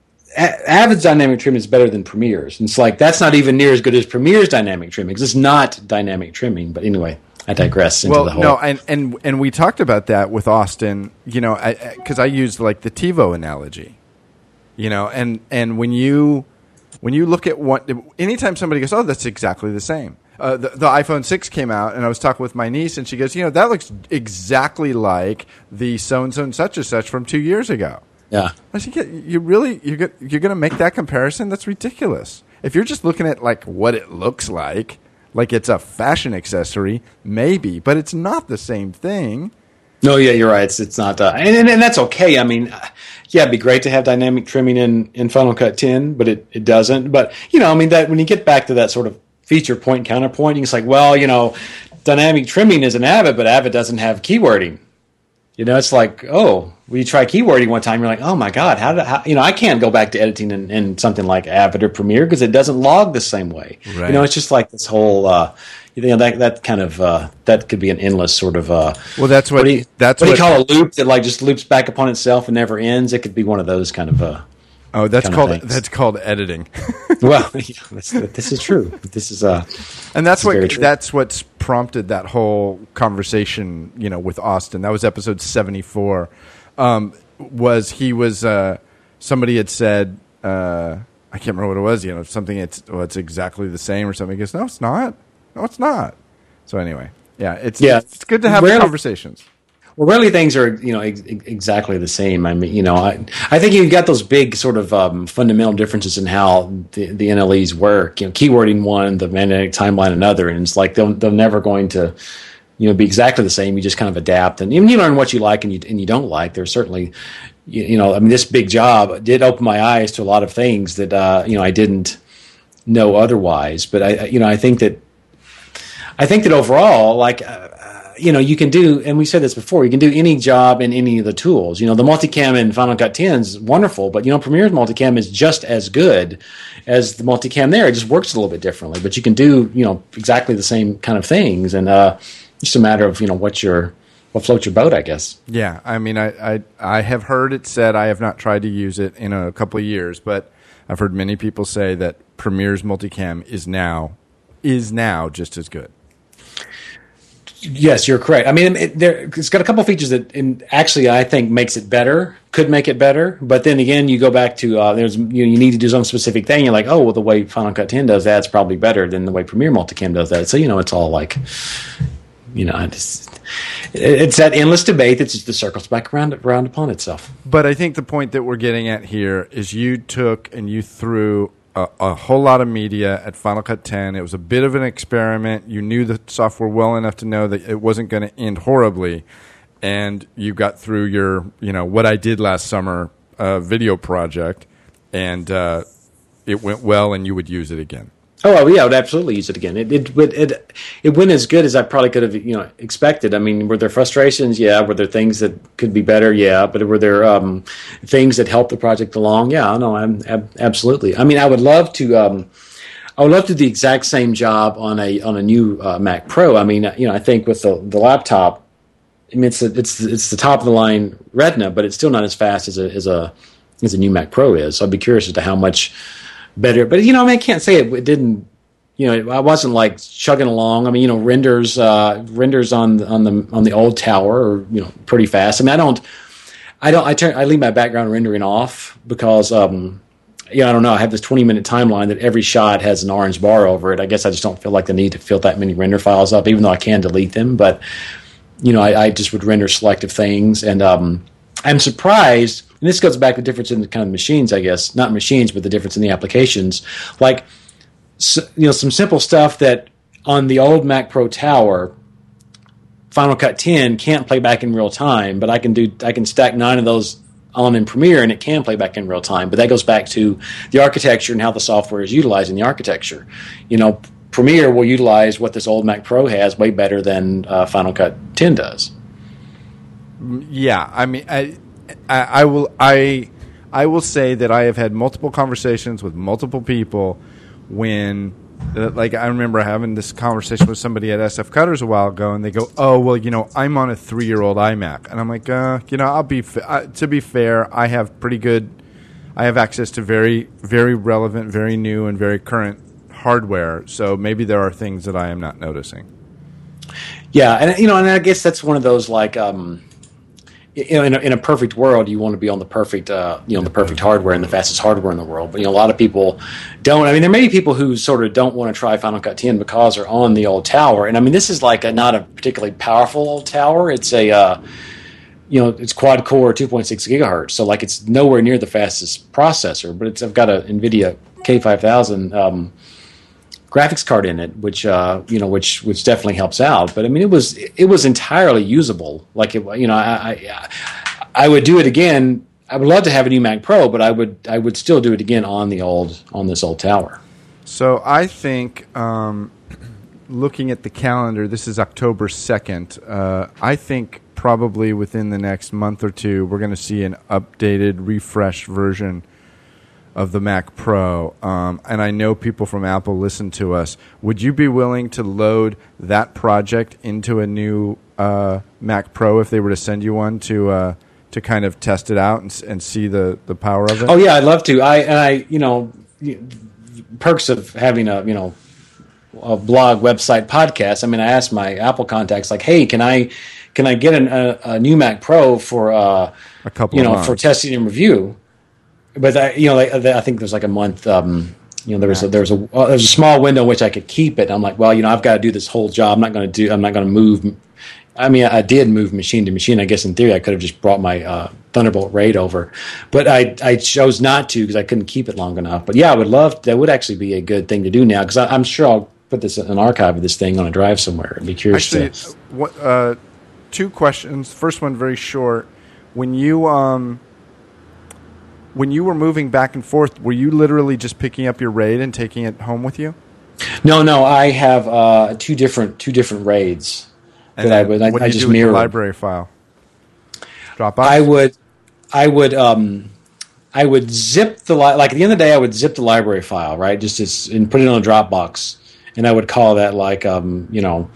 Avid's dynamic trimming is better than Premiere's. And it's like, that's not even near as good as Premiere's dynamic trimming because it's not dynamic trimming. But anyway, I digress into well, the whole... no, and, and, and we talked about that with Austin, you know, because I, I, I used like the TiVo analogy, you know, and, and when you when you look at what... Anytime somebody goes, oh, that's exactly the same. Uh, the, the iPhone six came out, and I was talking with my niece, and she goes, you know, that looks exactly like the so-and-so and such and such from two years ago. Yeah, I think you really you're go- you're going to make that comparison. That's ridiculous. If you're just looking at like what it looks like, like it's a fashion accessory, maybe, but it's not the same thing. No, yeah, you're right. It's it's not, uh, and, and and that's okay. I mean, yeah, it'd be great to have dynamic trimming in, in Final Cut ten, but it, it doesn't. But you know, I mean, that when you get back to that sort of feature point counterpoint, you can say, well, you know, dynamic trimming is an Avid, but Avid doesn't have keywording. You know, it's like, oh, we try keywording one time. You're like, oh my God, how did how, you know? I can't go back to editing in, in something like Avid or Premiere because it doesn't log the same way. Right. You know, it's just like this whole, uh, you know, that that kind of uh, that could be an endless sort of. Uh, well, that's what, what do you, that's what, what do you call a loop that like just loops back upon itself and never ends. It could be one of those kind of. Uh, oh, that's kind called of things. that's called editing. Well, yeah, that's, this is true. This is uh, and that's what what that's what's prompted that whole conversation. You know, with Austin, that was episode seventy-four. Um, was he was uh, somebody had said. Uh, I can't remember what it was, you know, something it's well, it's exactly the same or something. He goes, no, it's not. No, it's not. So anyway, yeah, it's yeah. it's good to have Rarely, conversations. Well, rarely things are, you know, ex- exactly the same. I mean, you know, I I think you've got those big sort of um, fundamental differences in how the, the N L Es work. You know, keywording one, the magnetic timeline another, and it's like they'll they're never going to, you know, be exactly the same. You just kind of adapt, and even you learn what you like and you and you don't like. There's certainly. You, you know, I mean, this big job did open my eyes to a lot of things that uh, you know I didn't know otherwise. But I, you know, I think that I think that overall, like, uh, you know, you can do, and we said this before, you can do any job in any of the tools. You know, the multicam in Final Cut ten is wonderful, but you know, Premiere's multicam is just as good as the multicam there. It just works a little bit differently, but you can do, you know, exactly the same kind of things, and uh, just a matter of you know what your What floats your boat, I guess. Yeah, I mean, I, I I have heard it said. I have not tried to use it in a couple of years, but I've heard many people say that Premiere's multicam is now is now just as good. Yes, you're correct. I mean, it, there, it's got a couple of features that in, actually I think makes it better, could make it better. But then again, you go back to uh, there's you, you need to do some specific thing. You're like, oh, well, the way Final Cut ten does that's probably better than the way Premiere multicam does that. So you know, it's all like, you know, it's. It's that endless debate that just circles back around around upon itself. But I think the point that we're getting at here is you took and you threw a, a whole lot of media at Final Cut ten. It was a bit of an experiment. You knew the software well enough to know that it wasn't going to end horribly, and you got through your, you know, what I did last summer uh, video project, and uh, it went well, and you would use it again. Oh yeah, I would absolutely use it again. It it it it, it went as good as I probably could have you know expected. I mean, were there frustrations? Yeah. Were there things that could be better? Yeah. But were there um, things that helped the project along? Yeah. No, I'm ab- absolutely. I mean, I would love to. Um, I would love to do the exact same job on a on a new uh, Mac Pro. I mean, you know, I think with the, the laptop, I mean, it's a, it's it's the top of the line Retina, but it's still not as fast as a as a as a new Mac Pro is. So I'd be curious as to how much better. But you know, I mean, I can't say it, it didn't. You know, I wasn't like chugging along. I mean, you know, renders uh, renders on on the on the old tower are you know pretty fast. I mean, I don't, I don't, I turn, I leave my background rendering off because, um, yeah, I don't know. I have this twenty minute timeline that every shot has an orange bar over it. I guess I just don't feel like the need to fill that many render files up, even though I can delete them. But you know, I, I just would render selective things, and um, I'm surprised. And this goes back to the difference in the kind of machines, I guess, not machines, but the difference in the applications, like. So, you know, some simple stuff that on the old Mac Pro Tower, Final Cut ten can't play back in real time, but I can do I can stack nine of those on in Premiere and it can play back in real time. But that goes back to the architecture and how the software is utilized in the architecture. You know, Premiere will utilize what this old Mac Pro has way better than uh, Final Cut ten does. Yeah, I mean, I, I, I will I I will say that I have had multiple conversations with multiple people. When, uh, like, I remember having this conversation with somebody at S F Cutters a while ago, and they go, "Oh, well, you know, I'm on a three-year-old iMac," and I'm like, uh, you know, I'll be fa- uh, to be fair, I have pretty good, I have access to very, very relevant, very new, and very current hardware. So maybe there are things that I am not noticing. Yeah, and you know, and I guess that's one of those like. Um You know, in a, in a perfect world, you want to be on the perfect, uh, you know, the perfect hardware and the fastest hardware in the world. But you know, a lot of people don't. I mean, there may be people who sort of don't want to try Final Cut ten because they're on the old tower. And I mean, this is like a, not a particularly powerful old tower. It's a, uh, you know, it's quad core, two point six gigahertz. So like, it's nowhere near the fastest processor. But it's I've got a NVIDIA K five thousand um, graphics card in it, which uh, you know, which which definitely helps out. But I mean, it was it was entirely usable. Like it, you know, I, I I would do it again. I would love to have a new Mac Pro, but I would I would still do it again on the old on this old tower. So I think, um, looking at the calendar, this is October second. Uh, I think probably within the next month or two, we're going to see an updated, refreshed version of the Mac Pro, um, and I know people from Apple listen to us. Would you be willing to load that project into a new uh, Mac Pro if they were to send you one to uh, to kind of test it out and, and see the, the power of it? Oh yeah, I'd love to. I and I you know perks of having a you know a blog, website, podcast. I mean, I asked my Apple contacts like, hey, can I can I get an, a, a new Mac Pro for uh, a couple you know of months. for testing and review? But I, you know, like, I think there's like a month. Um, you know, there was a, there was a uh, there was a small window in which I could keep it. And I'm like, well, you know, I've got to do this whole job. I'm not going to do. I'm not going to move. I mean, I did move machine to machine. I guess in theory, I could have just brought my uh, Thunderbolt RAID over, but I I chose not to because I couldn't keep it long enough. But yeah, I would love. That would actually be a good thing to do now because I'm sure I'll put this in an archive of this thing on a drive somewhere. I'd be curious Actually, to. What, uh, two questions. First one, very short. When you um. When you were moving back and forth, were you literally just picking up your RAID and taking it home with you? No, no, I have uh, two different two different RAIDs And that I would. I, what do I you just do with mirror. the library file? Dropbox. I would, I would, um, I would zip the li- like at the end of the day, I would zip the library file, right? Just as, and put it on a Dropbox, and I would call that like um, you know.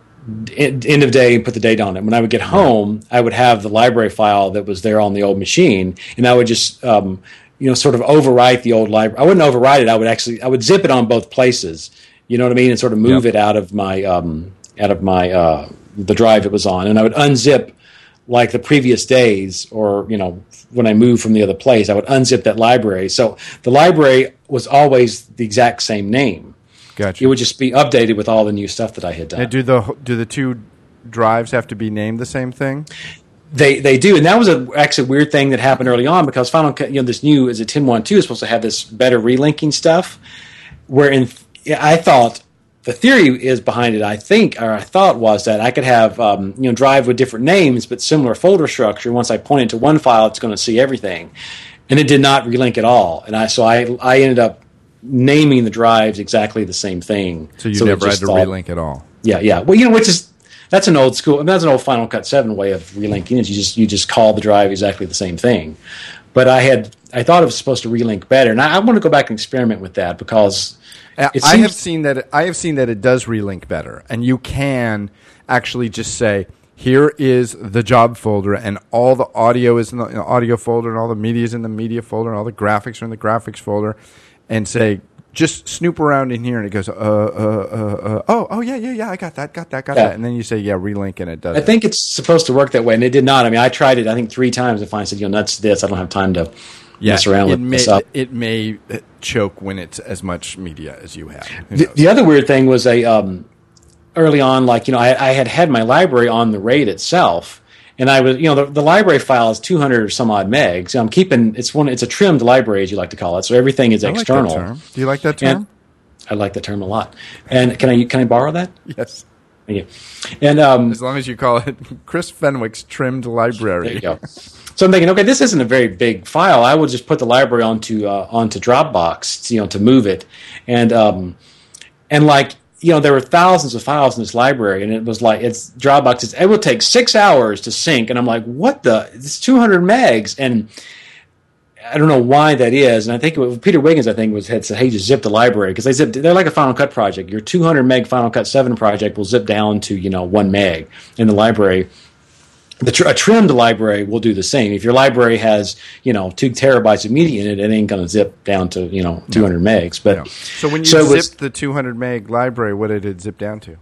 End of day and put the date on it. When I would get home, I would have the library file that was there on the old machine, and I would just, um, you know, sort of overwrite the old library. I wouldn't overwrite it. I would actually, I would zip it on both places. You know what I mean? And sort of move Yep. it out of my, um, out of my uh, the drive it was on, and I would unzip like the previous days, or you know, when I moved from the other place, I would unzip that library. So the library was always the exact same name. Gotcha. It would just be updated with all the new stuff that I had done. Now, do the do the two drives have to be named the same thing? They they do, and that was a actually a weird thing that happened early on because Final Cut, you know, this new is it ten point one is supposed to have this better relinking stuff. Where in I thought the theory is behind it. I think or I thought was that I could have um, you know drive with different names but similar folder structure. Once I point it to one file, it's going to see everything, and it did not relink at all. And I so I I ended up naming the drives exactly the same thing. So you so never had to thought, relink at all. Yeah, yeah. Well, you know, which is that's an old school. I mean, that's an old Final Cut seven way of relinking. Is you just you just call the drive exactly the same thing. But I had I thought it was supposed to relink better, and I, I want to go back and experiment with that because I it I seems, have seen that. It, I have seen that it does relink better, and you can actually just say, "Here is the job folder, and all the audio is in the, in the audio folder, and all the media is in the media folder, and all the graphics are in the graphics folder," and say, just snoop around in here, and it goes, uh, uh, uh, uh, oh, oh, yeah, yeah, yeah, I got that, got that, got Yeah. that. And then you say, yeah, relink, and it does I it. think it's supposed to work that way, and it did not. I mean, I tried it. I think three times, and finally said, "You know, that's this. I don't have time to yeah, mess around it with may, this up." It may choke when it's as much media as you have. Who The, knows? the other weird thing was a um, early on, like you know, I, I had had my library on the RAID itself, and I was, you know, the, the library file is two hundred or some odd megs. I'm keeping it's one, it's a trimmed library, as you like to call it, so everything is I like that external. term. Do you like that term? And I like that term a lot. And can I can I borrow that? Yes. Thank you. And um, As long as you call it Chris Fenwick's trimmed library. there you go. So I'm thinking, okay, this isn't a very big file. I will just put the library onto uh, onto Dropbox, you know, to move it, and um, and like you know, there were thousands of files in this library, and it was like it's Dropbox. It's, it would take six hours to sync, and I'm like, what the? It's two hundred megs, and I don't know why that is. And I think it was, Peter Wiggins, I think, was had said, hey, just zip the library because they zipped. They're like a Final Cut project. Your two hundred meg Final Cut seven project will zip down to you know one meg in the library. The tr- a trimmed library will do the same. If your library has, you know, two terabytes of media in it, it ain't going to zip down to, you know, two hundred megs. But Yeah. So when you so it zipped was- the two hundred meg library, what did it zip down to?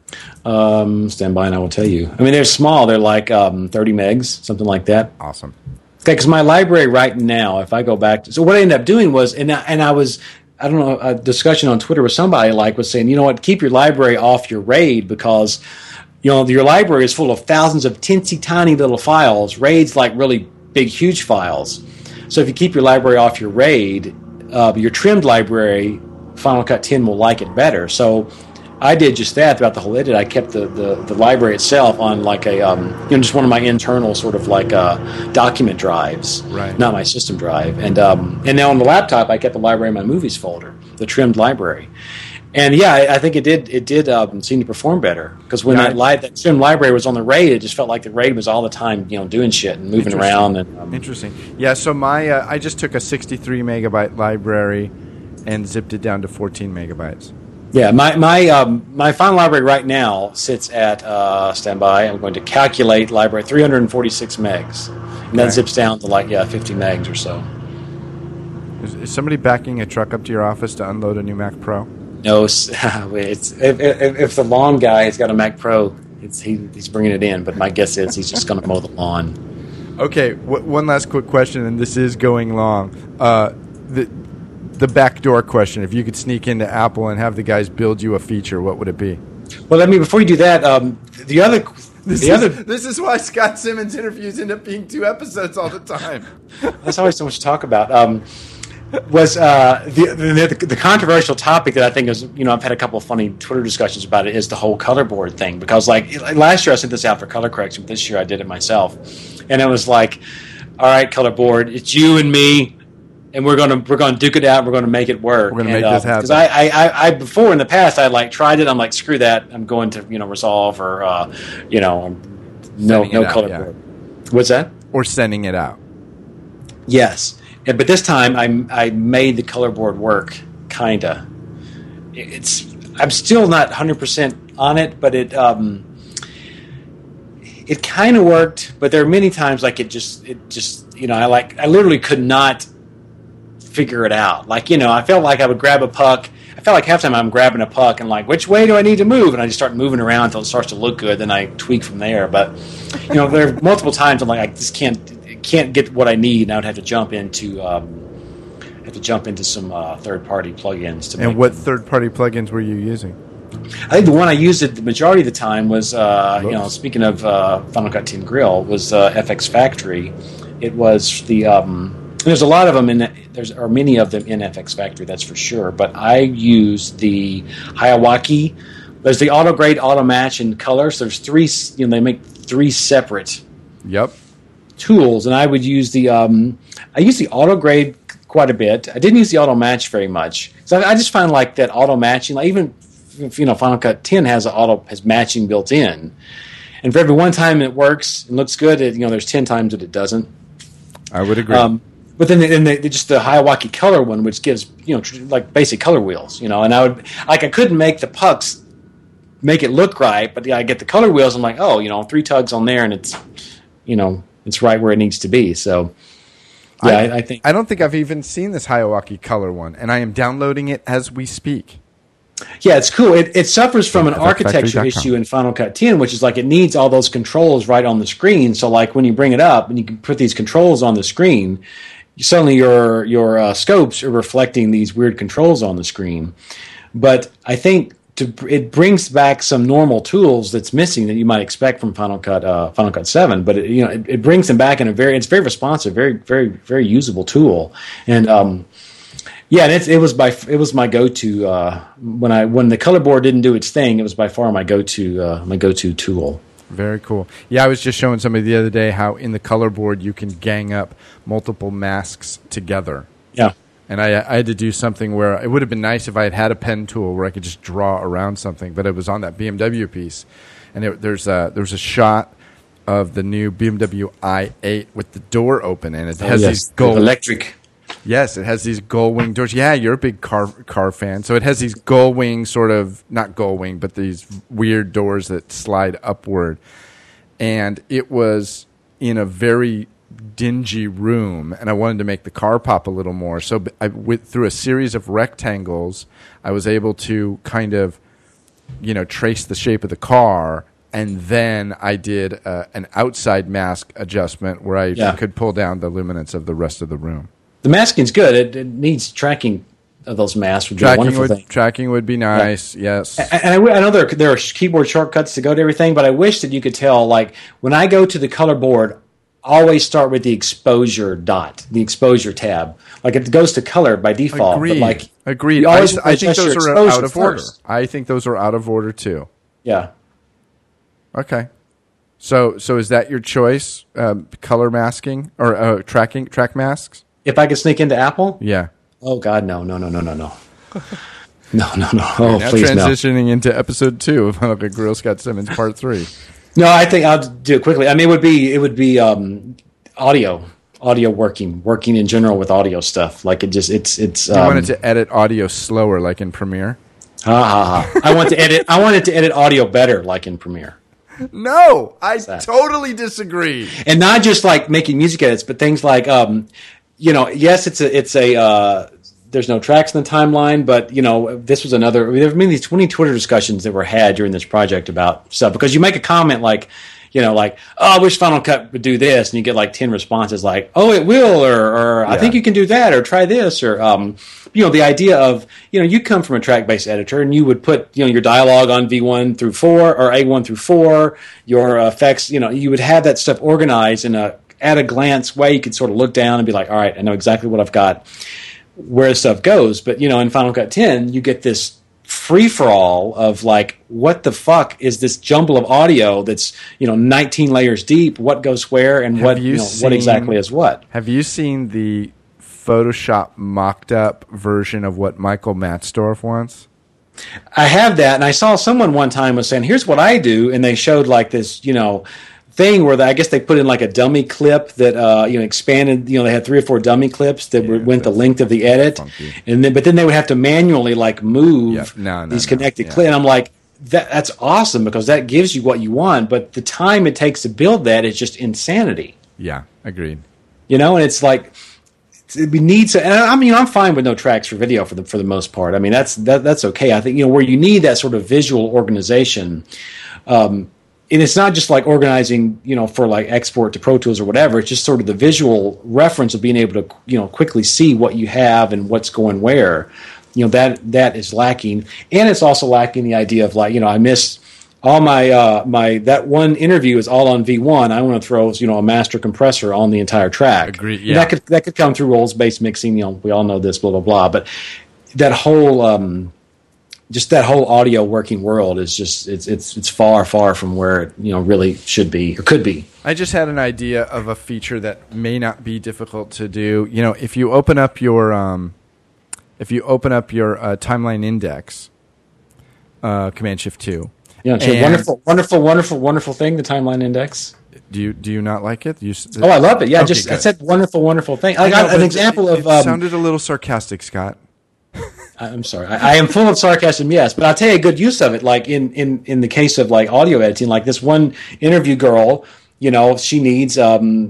um, stand by and I will tell you. I mean, they're small. They're like um, thirty megs, something like that. Awesome. Okay, because my library right now, if I go back to, so what I ended up doing was, and I, and I was, I don't know, a discussion on Twitter with somebody like was saying, you know what, keep your library off your RAID because, you know, your library is full of thousands of teensy tiny little files. RAID's like really big, huge files. So if you keep your library off your RAID, uh, your trimmed library, Final Cut ten will like it better. So I did just that throughout the whole edit. I kept the, the, the library itself on like a, um, you know, just one of my internal sort of like uh, document drives, Right. not my system drive. And um, and now on the laptop, I kept the library in my movies folder, the trimmed library. And yeah, I, I think it did. It did um, seem to perform better because when Yeah, that, li- that Sim library was on the RAID, it just felt like the RAID was all the time, you know, doing shit and moving around. And um, Interesting. Yeah. So my uh, I just took a sixty-three megabyte library and zipped it down to fourteen megabytes. yeah, my my um, my final library right now sits at uh, standby. I'm going to calculate library three hundred forty-six megs, and that Okay. zips down to like yeah, fifty megs or so. Is, is somebody backing a truck up to your office to unload a new Mac Pro? No, s- it's if, if, if the lawn guy has got a Mac Pro, it's he, he's bringing it in. But my guess is he's just going to mow the lawn. Okay. W- one last quick question, and this is going long. Uh, the the backdoor question: if you could sneak into Apple and have the guys build you a feature, what would it be? Well, I mean, before you do that, um, the other This the is, other this is why Scott Simmons interviews end up being two episodes all the time. there's always so much to talk about. Um, was uh, the, the the controversial topic that I think is, you know, I've had a couple of funny Twitter discussions about it, is the whole color board thing. Because like last year I sent this out for color correction, but this year I did it myself, and it was like, all right, color board, it's you and me, and we're gonna we're gonna duke it out. We're gonna make it work. We're gonna and, make this happen. Because I, I, I, I before in the past I like tried it. I'm like, screw that. I'm going to you know Resolve or uh, you know no Sending it no out, color yeah. board. What's that? Or sending it out. Yes, and, but this time I I made the color board work, kinda. It's I'm still not one hundred percent on it, but it um it kind of worked. But there are many times like it just it just you know I like I literally could not figure it out. Like you know I felt like I would grab a puck. I felt like half the time I'm grabbing a puck and like, which way do I need to move? And I just start moving around until it starts to look good. Then I tweak from there. But you know there are multiple times I'm like I just can't. Can't get what I need, and I would have to jump into um, have to jump into some uh, third-party plugins. To And make what them. third-party plugins were you using? I think the one I used it the majority of the time was, uh, you Whoops. know, speaking of uh, Final Cut ten Grill, was uh, F X Factory. It was the um, and there's a lot of them in there's or many of them in F X Factory, that's for sure. But I use the Hayawaki. There's the auto grade, auto match, and color. So there's three. You know, they make three separate Yep. tools, and I would use the um, I use the auto grade quite a bit. I didn't use the auto match very much, so I, I just find like that auto matching, like even if, you know Final Cut ten has a auto has matching built in, and for every one time it works and looks good, it, you know there's ten times that it doesn't. I would agree. Um, but then, then the, just the Hayawaki color one, which gives you know tr- like basic color wheels, you know, and I would like I couldn't make the pucks make it look right, but yeah, I get the color wheels. I'm like, oh, you know, three tugs on there, and it's you know. It's right where it needs to be. So, yeah, I, I, I think I don't think I've even seen this Hayawaki color one, and I am downloading it as we speak. yeah, it's cool. It, it suffers from an F X factory architecture dot com. issue in Final Cut ten, which is like it needs all those controls right on the screen. So, like when you bring it up and you can put these controls on the screen, suddenly your your uh, scopes are reflecting these weird controls on the screen. But I think to, it brings back some normal tools that's missing that you might expect from Final Cut uh, Final Cut seven. But it, you know, it, it brings them back in a very it's very responsive, very very very usable tool. And um, yeah, and it's, it was by it was my go to uh, when I when the color board didn't do its thing. It was by far my go to uh, my go to tool. Very cool. Yeah, I was just showing somebody the other day how in the color board you can gang up multiple masks together. Yeah. And I, I had to do something where it would have been nice if I had had a pen tool where I could just draw around something, but it was on that B M W piece. And it, there's a, there's a shot of the new B M W i eight with the door open, and it has oh, yes. these gold... electric. Yes, it has these gull wing doors. Yeah, you're a big car car fan. So it has these gull wing sort of, not gull wing, but these weird doors that slide upward. And it was in a very dingy room, and I wanted to make the car pop a little more. So I went through a series of rectangles. I was able to kind of, you know, trace the shape of the car, and then I did uh, an outside mask adjustment where I Yeah. could pull down the luminance of the rest of the room. The masking's good. It, it needs tracking of those masks would be a Tracking wonderful would, thing. tracking would be nice, yes. And I, I know there there are keyboard shortcuts to go to everything, but I wish that you could tell. Like when I go to the color board, always start with the exposure dot, the exposure tab. Like it goes to color by default. Agreed. But like Agreed. you I, always I think adjust your those are exposure out of order. first. I think those are out of order too. Yeah. Okay. So so is that your choice? Um, color masking or uh, tracking track masks? If I could sneak into Apple, Yeah. oh God, no, no, no, no, no, no. No, no, no. Oh, now please, no. transitioning into episode two of Final Cut Grill, Scott Simmons, part three. No, I think I'll do it quickly. I mean, it would be it would be um, audio, audio working, working in general with audio stuff. Like it just it's it's. You um, wanted to edit audio slower, like in Premiere? Ha ha ha! I want to edit. I wanted to edit audio better, like in Premiere. No, I totally disagree. And not just like making music edits, but things like, um, you know, yes, it's a, it's a, uh, there's no tracks in the timeline, but you know, this was another, there have been these twenty Twitter discussions that were had during this project about stuff, because you make a comment like, you know, like, oh, I wish Final Cut would do this, and you get like ten responses like, oh, it will, or, or yeah. I think you can do that, or try this, or, um, you know, the idea of, you know, you come from a track-based editor, and you would put, you know, your dialogue on V one through four, or A one through four, your effects, you know, you would have that stuff organized in a, at a glance way. You could sort of look down and be like, all right, I know exactly what I've got, where stuff goes. But, you know, in Final Cut ten, you get this free-for-all of like, what the fuck is this jumble of audio that's, you know, nineteen layers deep, what goes where, and what you, you know, seen, what exactly is what. Have you seen the Photoshop mocked up version of what Michael Matzdorf wants? I have that, and I saw someone one time was saying, here's what I do, and they showed like this, you know, thing where the, I guess they put in like a dummy clip that uh, you know expanded. You know, they had three or four dummy clips that yeah, were, went the length of the edit, funky. and then but then they would have to manually like move yeah. no, no, these no. connected yeah. clips. And I'm like, that that's awesome, because that gives you what you want, but the time it takes to build that is just insanity. Yeah, agreed. You know, and it's like we need to. And I mean, I'm fine with no tracks for video for the for the most part. I mean, that's that, that's okay. I think, you know, where you need that sort of visual organization. Um, And it's not just like organizing, you know, for like export to Pro Tools or whatever. It's just sort of the visual reference of being able to, you know, quickly see what you have and what's going where. You know, that that is lacking, and it's also lacking the idea of like, you know, I miss all my uh, my that one interview is all on V one. I want to throw, you know, a master compressor on the entire track. Agreed. And Yeah, that could that could come through roles based mixing. You know, we all know this, blah blah blah. But that whole um, just that whole audio working world is just it's it's it's far far from where it, you know, really should be or could be. I just had an idea of a feature that may not be difficult to do. You know, if you open up your um, if you open up your uh, timeline index, uh, Command Shift two. Yeah, it's a wonderful, wonderful, wonderful, wonderful thing. The timeline index. Do you do you not like it? You, oh, I love it. Yeah, okay, just good. I said wonderful, wonderful thing. I, I got know, an example it, of. It um, sounded a little sarcastic, Scott. I'm sorry. I, I am full of sarcasm, yes, but I'll tell you a good use of it. Like in, in, in the case of like audio editing, like this one interview girl, you know, she needs um,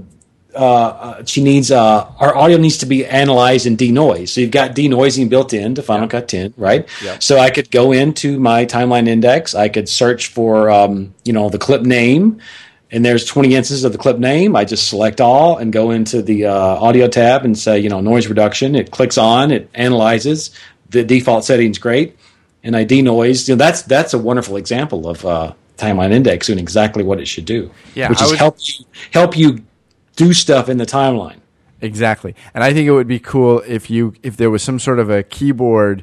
uh, she needs uh, our audio needs to be analyzed in denoise. So you've got denoising built into Final yeah. Cut ten, right? Yeah. So I could go into my timeline index. I could search for um, you know, the clip name. And there's twenty instances of the clip name. I just select all and go into the uh, audio tab and say, you know, noise reduction. It clicks on, it analyzes. The default setting's great, and I denoise. You know, that's that's a wonderful example of uh, timeline index doing exactly what it should do, yeah, which I is would, help you help you do stuff in the timeline. Exactly, and I think it would be cool if you if there was some sort of a keyboard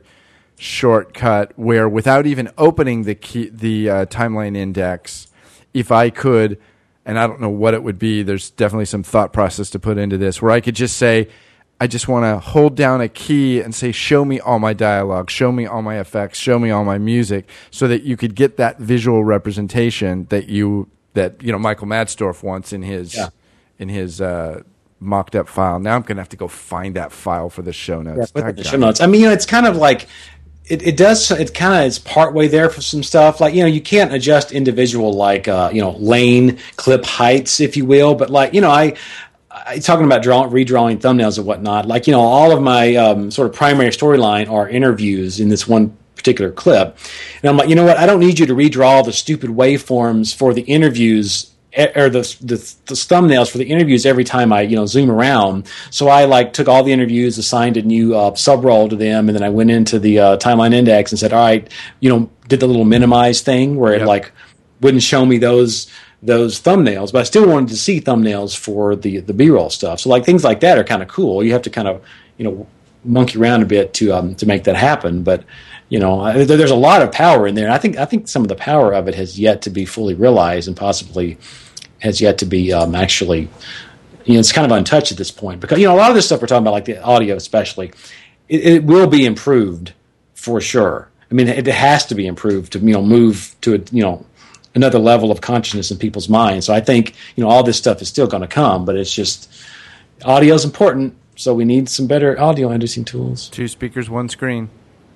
shortcut where, without even opening the key, the uh, timeline index, if I could, and I don't know what it would be. There's definitely some thought process to put into this, where I could just say, I just want to hold down a key and say, show me all my dialogue, show me all my effects, show me all my music, so that you could get that visual representation that you that you know Michael Matzdorf wants in his yeah. in his uh, mocked up file. Now I'm going to have to go find that file for the show notes. Yeah, put the show notes. I mean, you know, it's kind of like it, it does. It kind of is part way there for some stuff. Like, you know, you can't adjust individual like uh, you know, lane clip heights, if you will, but like, you know, I. I, talking about draw, redrawing thumbnails and whatnot, like, you know, all of my um, sort of primary storyline are interviews in this one particular clip. And I'm like, you know what? I don't need you to redraw the stupid waveforms for the interviews or the, the, the thumbnails for the interviews every time I, you know, zoom around. So I like took all the interviews, assigned a new uh, sub role to them, and then I went into the uh, timeline index and said, all right, you know, did the little minimize thing where it yep. like wouldn't show me those those thumbnails, but I still wanted to see thumbnails for the the B-roll stuff. So like things like that are kind of cool. You have to kind of, you know, monkey around a bit to um, to make that happen. But you know, I, there's a lot of power in there. And I think I think some of the power of it has yet to be fully realized, and possibly has yet to be um, actually, you know, it's kind of untouched at this point. Because, you know, a lot of this stuff we're talking about, like the audio especially, it, it will be improved for sure. I mean, it has to be improved to, you know, move to a, you know, another level of consciousness in people's minds. So I think, you know, all this stuff is still going to come, but it's just audio is important. So we need some better audio inducing tools. Two speakers, one screen.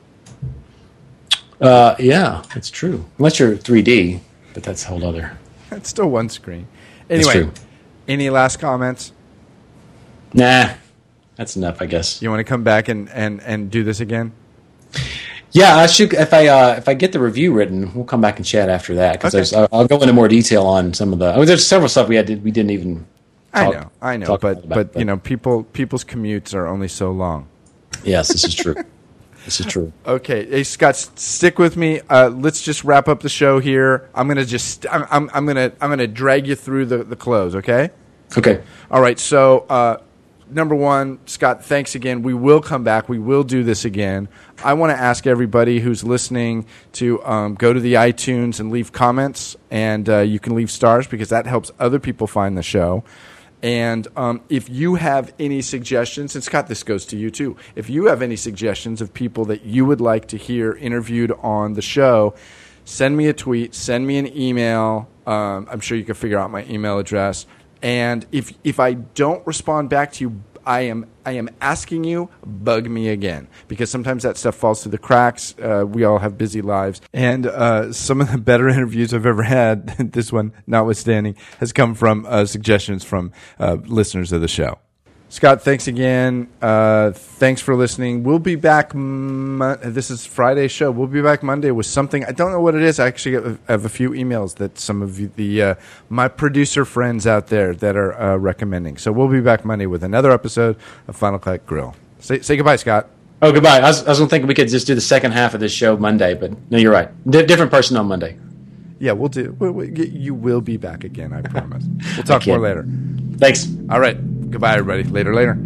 Uh, yeah, that's true. Unless you're three D, but that's a whole other. That's still one screen. Anyway, any last comments? Nah, that's enough, I guess. You want to come back and, and, and do this again? Yeah, I should. If I uh, if I get the review written, we'll come back and chat after that because okay. I'll go into more detail on some of the. I mean, there's several stuff we had to, we didn't even. Talk, I know, I know, but about, but you know, people people's commutes are only so long. Yes, this is true. This is true. Okay, hey Scott, stick with me. Uh, let's just wrap up the show here. I'm gonna just I'm I'm, I'm gonna I'm gonna drag you through the, the close. Okay. Okay. All right. So. Uh, Number one, Scott, thanks again. We will come back. We will do this again. I want to ask everybody who's listening to um, go to the iTunes and leave comments, and uh, you can leave stars because that helps other people find the show. And um, if you have any suggestions, and Scott, this goes to you too. If you have any suggestions of people that you would like to hear interviewed on the show, send me a tweet, send me an email. Um, I'm sure you can figure out my email address. And if if I don't respond back to you, I am I am asking you, bug me again. Because sometimes that stuff falls through the cracks. Uh, we all have busy lives. And uh, some of the better interviews I've ever had, this one notwithstanding, has come from uh, suggestions from uh, listeners of the show. Scott, thanks again. Uh, thanks for listening. We'll be back. Mo- this is Friday's show. We'll be back Monday with something. I don't know what it is. I actually have, have a few emails that some of you, the uh, my producer friends out there that are uh, recommending. So we'll be back Monday with another episode of Final Cut Grill. Say, say goodbye, Scott. Oh, goodbye. I was, I was going to think we could just do the second half of this show Monday, but no, you're right. D- different person on Monday. Yeah, we'll do. We, we, you will be back again, I promise. We'll talk more later. Thanks. All right. Goodbye, everybody. Later, later.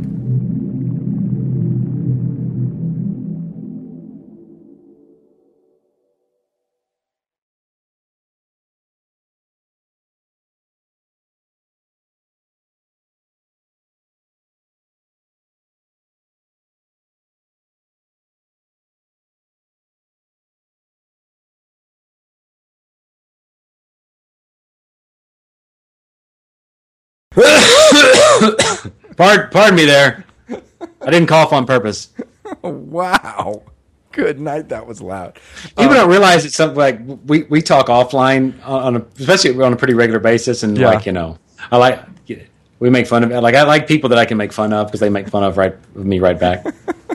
pardon, pardon me there. I didn't cough on purpose. Wow. Good night. That was loud. People um, don't realize it's something like we, we talk offline on a, especially on a pretty regular basis. And yeah. like, you know, I like, we make fun of it. Like, I like people that I can make fun of because they make fun of right of me right back.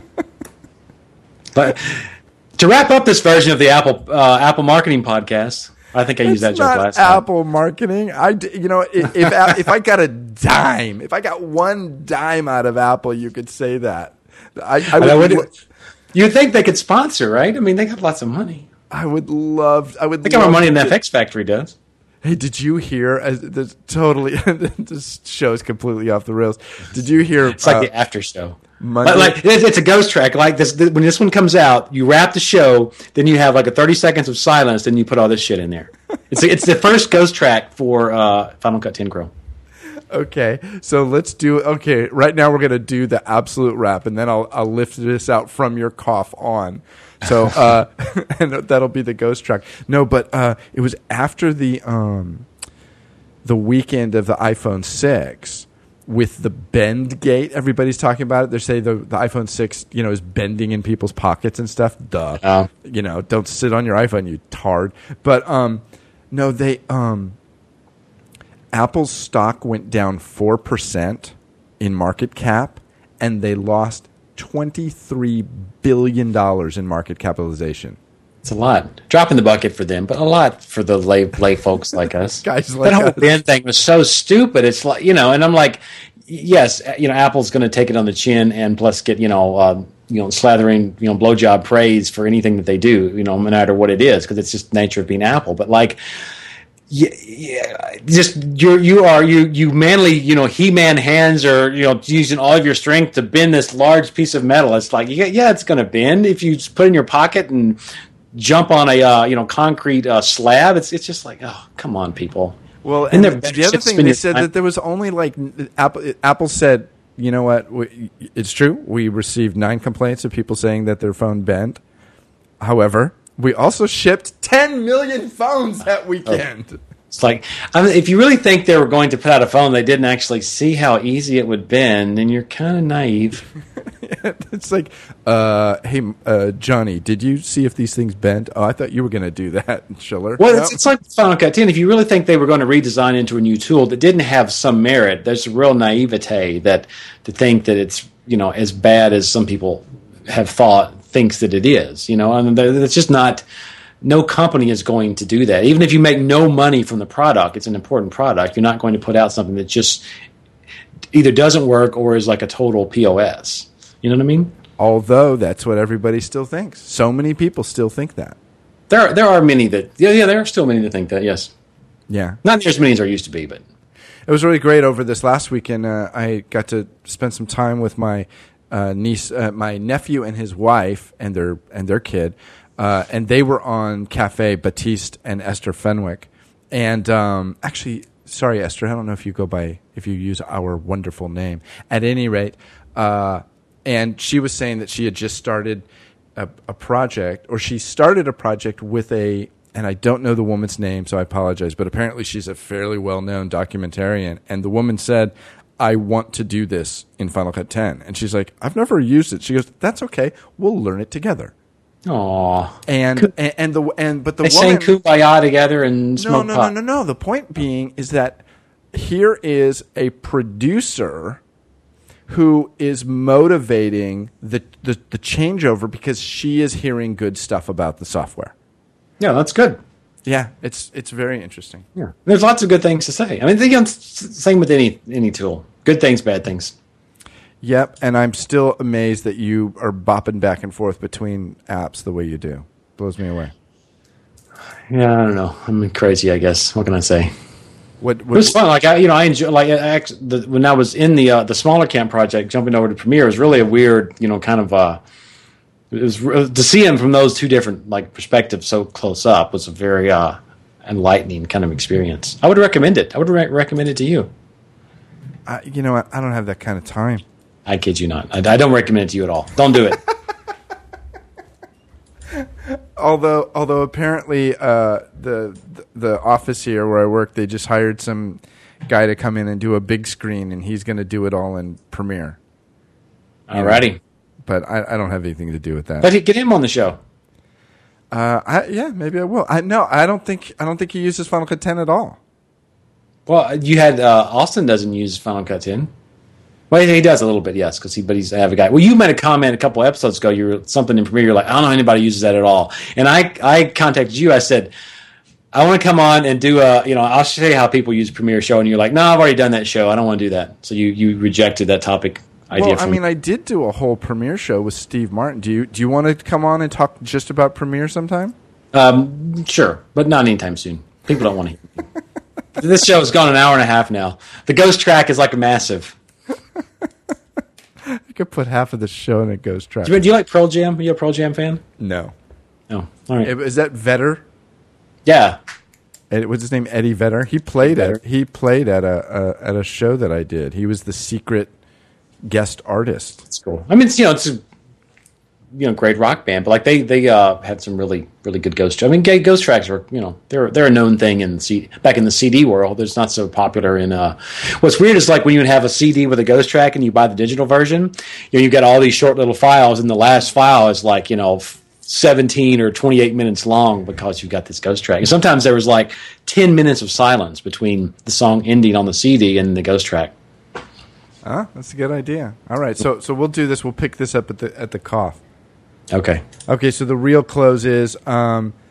But to wrap up this version of the Apple, uh, Apple marketing podcast, I think I used that joke last time. Apple marketing. I, you know, if if, if I got a dime, if I got one dime out of Apple, you could say that. I, I would. I would you'd think they could sponsor, right? I mean, they have lots of money. I would love. I would. Think how much money an F X Factory does. Hey, did you hear? Uh, this totally. This show is completely off the rails. Did you hear? It's like uh, the after show. Monday. Like, it's, it's a ghost track. Like this, this, when this one comes out, you wrap the show, then you have like a thirty seconds of silence, then you put all this shit in there. It's it's the first ghost track for uh, Final Cut ten Grill. Okay, so let's do. Okay, right now we're gonna do the absolute wrap, and then I'll I'll lift this out from your cough on. So uh, and that'll be the ghost track. No, but uh, it was after the um, the weekend of the iPhone six. With the bend gate, everybody's talking about it. They say the, the iPhone six, you know, is bending in people's pockets and stuff. Duh. Oh. You know, don't sit on your iPhone, you tard. But um, no, they um, Apple's stock went down four percent in market cap, and they lost twenty-three billion dollars in market capitalization. It's a lot. Drop in the bucket for them, but a lot for the lay lay folks like us. Guys like that whole us. bend thing was so stupid. It's like, you know, and I'm like, yes, you know, Apple's going to take it on the chin and plus get, you know, uh, you know, slathering, you know, blowjob praise for anything that they do, you know, no matter what it is, because it's just the nature of being Apple. But like, yeah, yeah, just you you are you you manly, you know, He-Man hands are, you know, using all of your strength to bend this large piece of metal. It's like, yeah, yeah, it's going to bend if you just put it in your pocket and jump on a uh, you know concrete uh, slab. It's it's just like, oh, come on, people. Well, and the, the other thing they said time. that there was only like Apple. Apple said, you know what? We, it's true. We received nine complaints of people saying that their phone bent, However, we also shipped ten million phones that weekend. Oh. It's like, I mean, if you really think they were going to put out a phone, they didn't actually see how easy it would bend, then you're kind of naive. It's like, uh, hey, uh, Johnny, did you see if these things bent? Oh, I thought you were going to do that, Schiller. Well, no. it's, it's like Final Cut ten. If you really think they were going to redesign into a new tool that didn't have some merit, there's a real naivete that to think that it's, you know, as bad as some people have thought, thinks that it is. You know, I mean, it's just not. No company is going to do that. Even if you make no money from the product, it's an important product. You're not going to put out something that just either doesn't work or is like a total P O S. You know what I mean? Although that's what everybody still thinks. So many people still think that. There are, there are many that, yeah, yeah, there are still many that think that, yes. Yeah. Not near as many as there used to be, but. It was really great over this last weekend. Uh, I got to spend some time with my uh, niece, uh, my nephew and his wife and their and their kid. Uh, and they were on Cafe Batiste and Esther Fenwick. And um, actually, sorry, Esther, I don't know if you go by, if you use our wonderful name. At any rate, uh, and she was saying that she had just started a, a project, or she started a project with a, and I don't know the woman's name, so I apologize, but apparently she's a fairly well-known documentarian. And the woman said, I want to do this in Final Cut ten. And she's like, I've never used it. She goes, that's okay. We'll learn it together. Aww. And, and and the and but the they woman sang Kumbaya together and smoke no no pot. no no no. The point being is that here is a producer who is motivating the, the the changeover because she is hearing good stuff about the software. Yeah, that's good. Yeah, it's it's very interesting. Yeah, there's lots of good things to say. I mean, the same with any any tool. Good things, bad things. Yep, and I'm still amazed that you are bopping back and forth between apps the way you do. Blows me away. Yeah, I don't know. I'm crazy, I guess. What can I say? What, what it was fun. Like I, you know, I enjoy. Like I, the, when I was in the uh, the smaller camp project, jumping over to Premiere was really a weird, you know, kind of. Uh, it was to see him from those two different like perspectives so close up was a very uh, enlightening kind of experience. I would recommend it. I would re- recommend it to you. I, you know what? I don't have that kind of time. I kid you not. I, I don't recommend it to you at all. Don't do it. although, although apparently uh, the, the the office here where I work, they just hired some guy to come in and do a big screen, and he's going to do it all in Premiere. Alrighty. Know? But I, I don't have anything to do with that. But get him on the show. Uh, I, yeah, maybe I will. I no, I don't think I don't think he uses Final Cut ten at all. Well, you had uh, Austin doesn't use Final Cut ten. Well, he does a little bit, yes, because he, but he's I have a guy. Well, you made a comment a couple episodes ago. You were something in Premiere. You're like, I don't know anybody uses that at all. And I, I contacted you. I said, I want to come on and do a, you know, I'll show you how people use Premiere Show. And you're like, no, I've already done that show. I don't want to do that. So you, you rejected that topic idea. Well, I mean, me. I did do a whole Premiere Show with Steve Martin. Do you, do you want to come on and talk just about Premiere sometime? Um, sure, but not anytime soon. People don't want to hear me. This show has gone an hour and a half now. The ghost track is like a massive. I could put half of the show in a ghost track. Do you, do you like Pearl Jam? Are you a Pearl Jam fan? No. Oh, all right. Is that Vedder? Yeah. Ed, what's his name? Eddie Vedder. He played at he played at a, a at a show that I did. He was the secret guest artist. That's cool. I mean, it's, you know, it's a you know great rock band, but like they they uh, had some really really good ghost. I mean, gay ghost tracks are you know they're they're a known thing in the C, back in the C D world. It's not so popular in. Uh, what's weird is like when you have a C D with a ghost track and you buy the digital version, you know you get all these short little files, and the last file is like you know seventeen or twenty-eight minutes long because you've got this ghost track. And sometimes there was like ten minutes of silence between the song ending on the C D and the ghost track. Ah, that's a good idea. All right, so so we'll do this. We'll pick this up at the at the cough. Okay. Okay, so the real close is um,